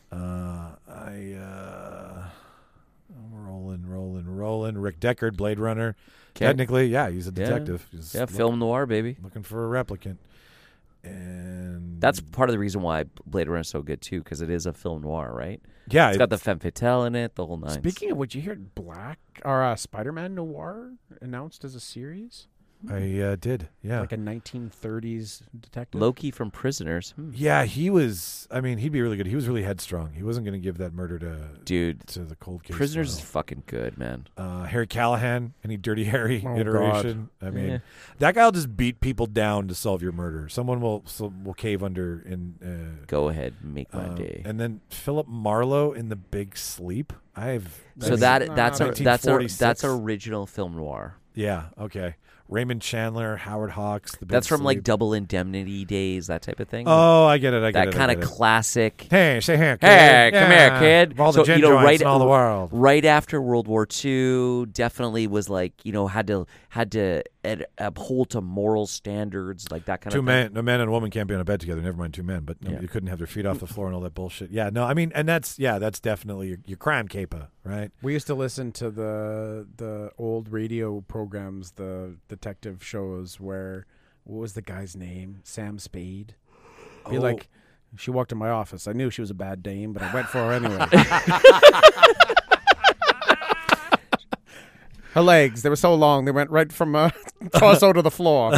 Rolling. Rick Deckard, Blade Runner. Okay. Technically, yeah, he's a detective. He's film noir, baby. looking for a replicant. And That's part of the reason why Blade Runner is so good too, because it is a film noir, right? yeah, It's got the femme fatale in it, the whole nine. Speaking of which, you hear Spider-Man Noir announced as a series, I did. Yeah, like a 1930s detective. Loki from Prisoners, yeah. He was. I mean, he'd be really good. He was really headstrong. He wasn't going to give that murder dude. to the cold case. Prisoners is file. fucking good, man. Harry Callahan, any Dirty Harry Oh, iteration. I mean, Yeah. that guy will just beat people down to solve your murder. Someone will cave under in. Go ahead, make my day. And then Philip Marlowe in The Big Sleep. So that's $1946. original film noir. Yeah. Okay. Raymond Chandler, Howard Hawks. The Big That's from like Sleep. Double Indemnity days, that type of thing. Oh, I get it. that kind of classic. Hey, say hey, kid. Hey, come here, kid. Of all the gin joints in all the world. Right after World War II, definitely was like, had to uphold to moral standards, like that kind of thing. A man and a woman can't be on a bed together. Never mind two men, but you couldn't have their feet off the floor and all that bullshit. Yeah, no, I mean, and that's definitely your crime caper, right? We used to listen to the old radio programs, the detective shows where, what was the guy's name? Sam Spade. Be like, she walked in my office. I knew she was a bad dame, but I went for her anyway. Her legs, they were so long, they went right from torso to the floor.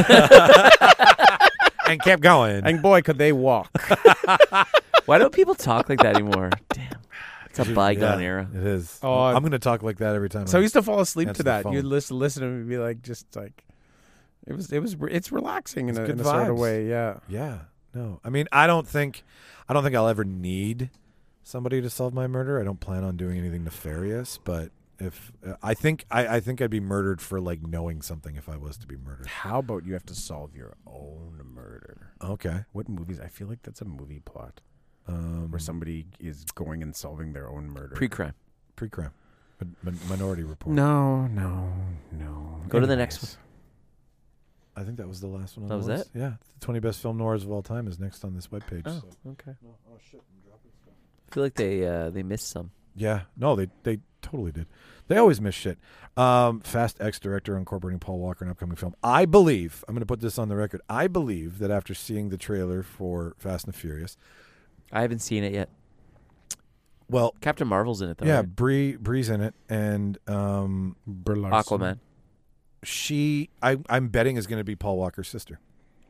And kept going. And boy, could they walk. Why don't people talk like that anymore? Damn. It's a bygone era. It is. Oh, I'm going to talk like that every time. So I used to fall asleep answer to that. the phone. You'd listen and be like, just like, it's relaxing in a good sort of vibes. way. Yeah. Yeah. No. I mean, I don't think I'll ever need somebody to solve my murder. I don't plan on doing anything nefarious, but if I think I'd be murdered for like knowing something if I was to be murdered. How about you have to solve your own murder? Okay. What movies? I feel like that's a movie plot where somebody is going and solving their own murder. Pre-crime. Pre-crime. Minority Report. No. Go to the next one. I think that was the last one on That the was list. it? Yeah. The 20 best film noirs of all time is next on this webpage. Oh, so. okay. I feel like they missed some. Yeah. No, they totally did. They always miss shit. Fast X director incorporating Paul Walker in upcoming film. I believe, I'm going to put this on the record, I believe that after seeing the trailer for Fast and the Furious. I haven't seen it yet. Well, Captain Marvel's in it, though. yeah, right? Bree's in it. And Aquaman. I'm betting is going to be Paul Walker's sister.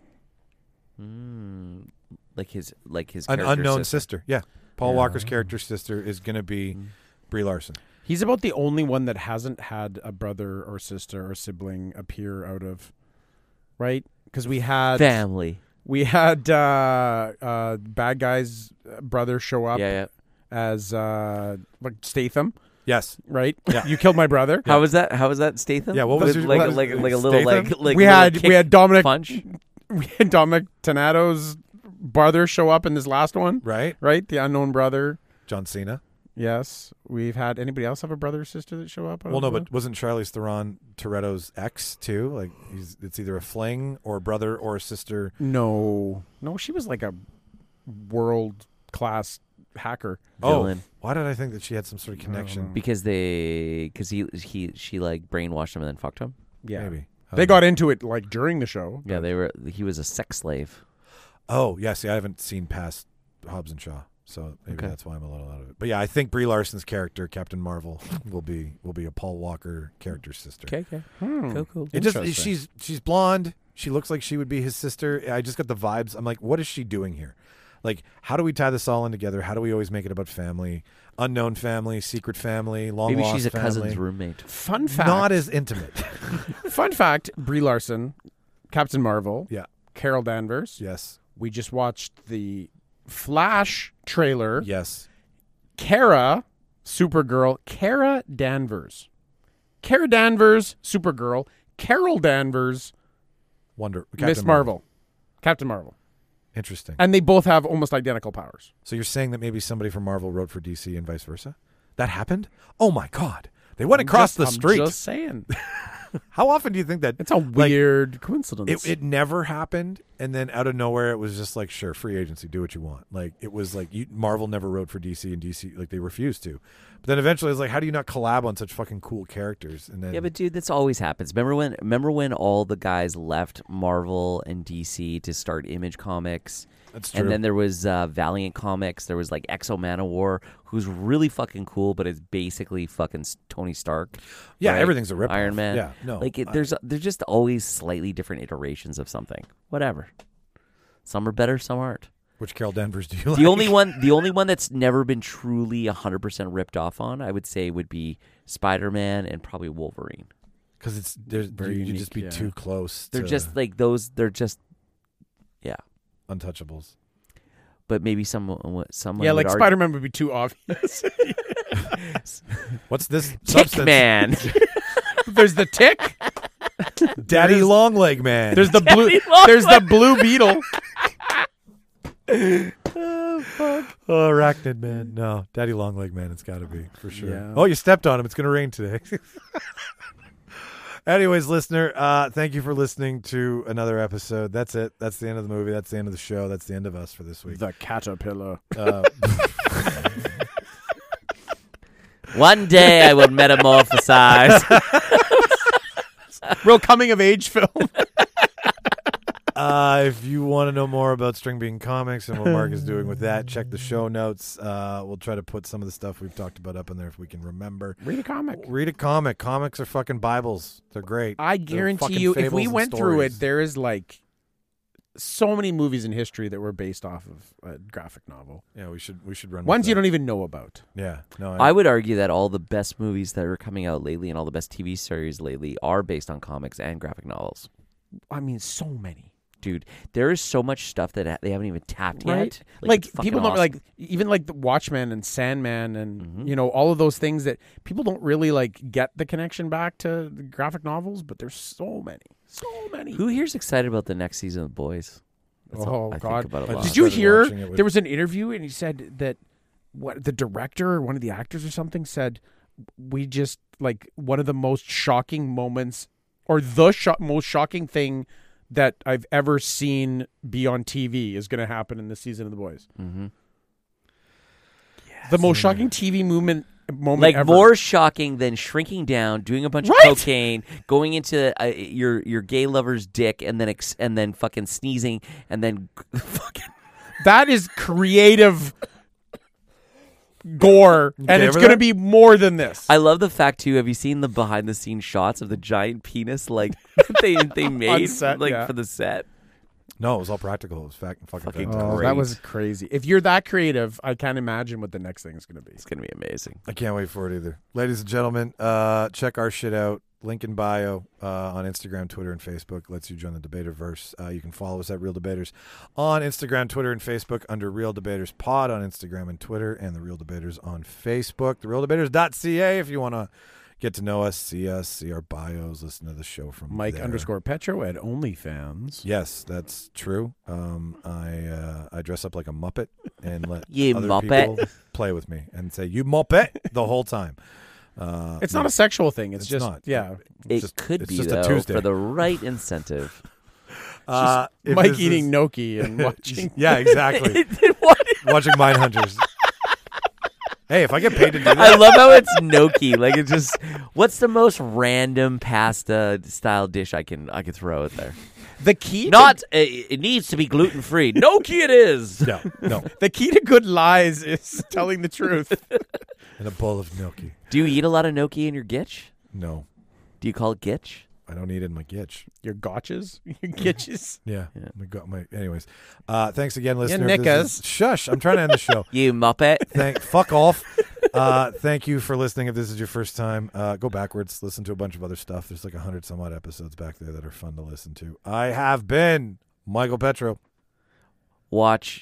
Like his An character's unknown sister. Yeah. Paul Yeah. Walker's character's sister is going to be Brie Larson. He's about the only one that hasn't had a brother or sister or sibling appear out of, right? Because we had family. We had bad guy's brother show up as like Statham. Yes. Right? Yeah. You killed my brother. How was that Statham? Yeah, what was With your- like what was- like a little Statham? like we had Dominic punch? We had Dominic Tonato's brother show up in this last one. Right. The unknown brother. John Cena. Yes. We've had anybody else have a brother or sister that show up? Well, no, but wasn't Charlize Theron Toretto's ex too? Like it's either a fling or a brother or a sister. No, she was like a world class hacker. Villain. Oh, why did I think that she had some sort of connection? Because she like brainwashed him and then fucked him. Yeah, Maybe they got into it like during the show. Yeah, he was a sex slave. Oh, yeah. See, I haven't seen past Hobbs and Shaw, so maybe that's why I'm a little out of it. But yeah, I think Brie Larson's character, Captain Marvel, will be a Paul Walker character's sister. Okay. Cool. It just she's blonde. She looks like she would be his sister. I just got the vibes. I'm like, what is she doing here? Like, how do we tie this all in together? How do we always make it about family, unknown family, secret family, long Maybe lost she's a family? cousin's roommate. Fun fact. Not as intimate. Fun fact: Brie Larson, Captain Marvel. Yeah. Carol Danvers. Yes. We just watched the Flash trailer. Yes. Kara, Supergirl. Kara Danvers, Supergirl. Carol Danvers, Miss Marvel. Captain Marvel. Interesting. And they both have almost identical powers. So you're saying that maybe somebody from Marvel wrote for DC and vice versa? That happened? Oh my God! They went across the street. I'm just saying. How often do you think that? It's a weird coincidence. It never happened, and then out of nowhere, it was just like, sure, free agency, do what you want. Like it was like Marvel never wrote for DC, and DC like they refused to. But then eventually, it's like, how do you not collab on such fucking cool characters? And then Yeah, but dude, this always happens. Remember when all the guys left Marvel and DC to start Image Comics? That's true. And then there was Valiant Comics. There was like Exo Manowar, who's really fucking cool, but it's basically fucking Tony Stark. Yeah, right? everything's a rip. Iron Man. Yeah, no, like there's just always slightly different iterations of something. Whatever. Some are better, some aren't. Which Carol Danvers do you like? The only one that's never been truly 100% ripped off on, I would say, would be Spider-Man and probably Wolverine. Because you'd just be too close. They're to just like those. They're just untouchables. But maybe someone yeah, like would argue- Spider-Man would be too obvious. What's this Tick substance? Man. There's the Tick. Daddy Longleg Man. There's the blue. There's the Blue Beetle. Oh, fuck. Oh, Arachnid Man. No, Daddy Longleg Man. It's got to be, for sure. Yeah. Oh, you stepped on him. It's going to rain today. Anyways, listener, thank you for listening to another episode. That's it. That's the end of the movie. That's the end of the show. That's the end of us for this week. The caterpillar. One day I will metamorphosize. Real coming of age film. If you want to know more about String Bean Comics and what Mark is doing with that, check the show notes. We'll try to put some of the stuff we've talked about up in there if we can remember. Read a comic. Read a comic. Comics are fucking Bibles. They're great. I guarantee you, if we went through it, there is like so many movies in history that were based off of a graphic novel. Yeah, we should run ones you don't even know about. Yeah, no. I would argue that all the best movies that are coming out lately and all the best TV series lately are based on comics and graphic novels. I mean, so many. Dude, there is so much stuff that they haven't even tapped yet. Like people don't like, even like the Watchmen and Sandman and you know, all of those things that people don't really like get the connection back to the graphic novels, but there's so many. Who here's excited about the next season of Boys? That's all I God! think about a lot. Did you hear there was an interview and he said that the director or one of the actors or something said we just like one of the most shocking moments or the most shocking thing that I've ever seen be on TV is going to happen in this season of The Boys. Mm-hmm. The most shocking TV moment like ever. More shocking than shrinking down, doing a bunch of cocaine, going into your gay lover's dick, and then fucking sneezing, and then fucking. That is creative gore, and it's going to be more than this. I love the fact too. Have you seen the behind the scenes shots of the giant penis like they made set, for the set? No, it was all practical. It was fucking Fucking fantastic. great. That was crazy. If you're that creative, I can't imagine what the next thing is going to be. It's going to be amazing. I can't wait for it either. Ladies and gentlemen, check our shit out. Link in bio on Instagram, Twitter, and Facebook. Lets you join the Debaterverse. You can follow us at Real Debaters on Instagram, Twitter, and Facebook under Real Debaters Pod on Instagram and Twitter, and The Real Debaters on Facebook. TheRealDebaters.ca if you want to get to know us, see our bios, listen to the show from Mike there. _Petro at OnlyFans. Yes, that's true. I dress up like a Muppet and let You other Muppet. people play with me and say, "You Muppet," the whole time. It's not a sexual thing. It's just not. yeah. It could it's be just though a Tuesday. for the right incentive. If Mike this eating is- gnocchi and watching. Yeah, exactly. Watching Mindhunters. Hey, if I get paid to do that, I love how it's gnocchi. Like it's just what's the most random pasta style dish I can throw out there? The key Not it needs to be gluten free. Gnocchi it is. no, the key to good lies is telling the truth. and a bowl of gnocchi. Do you eat a lot of gnocchi in your gitch? No, Do you call it gitch? I don't eat it in my gitch. Your gotchas, your gitches. Yeah. Anyways, thanks again, listener. knickers. Shush! I'm trying to end the show. You muppet. Fuck off. Thank you for listening. If this is your first time, go backwards. Listen to a bunch of other stuff. There's like 100 some odd episodes back there that are fun to listen to. I have been Michael Petro. Watch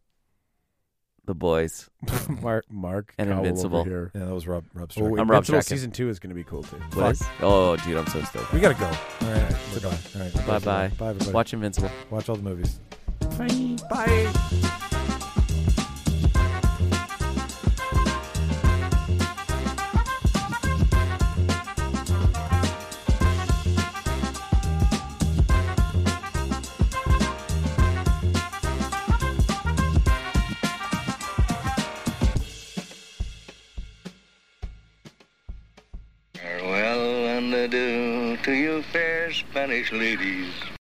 The Boys. Mark And Cowell Invincible. over here. Yeah, that was Rob Oh, Strack. I'm Rob Invincible Strachan. season 2 is going to be cool too. What is? Oh, dude, I'm so stoked. We gotta go. All right, goodbye. All right, Bye-bye. Bye, everybody. Watch Invincible. Watch all the movies. Bye. Bye. Farewell and adieu to you fair Spanish ladies.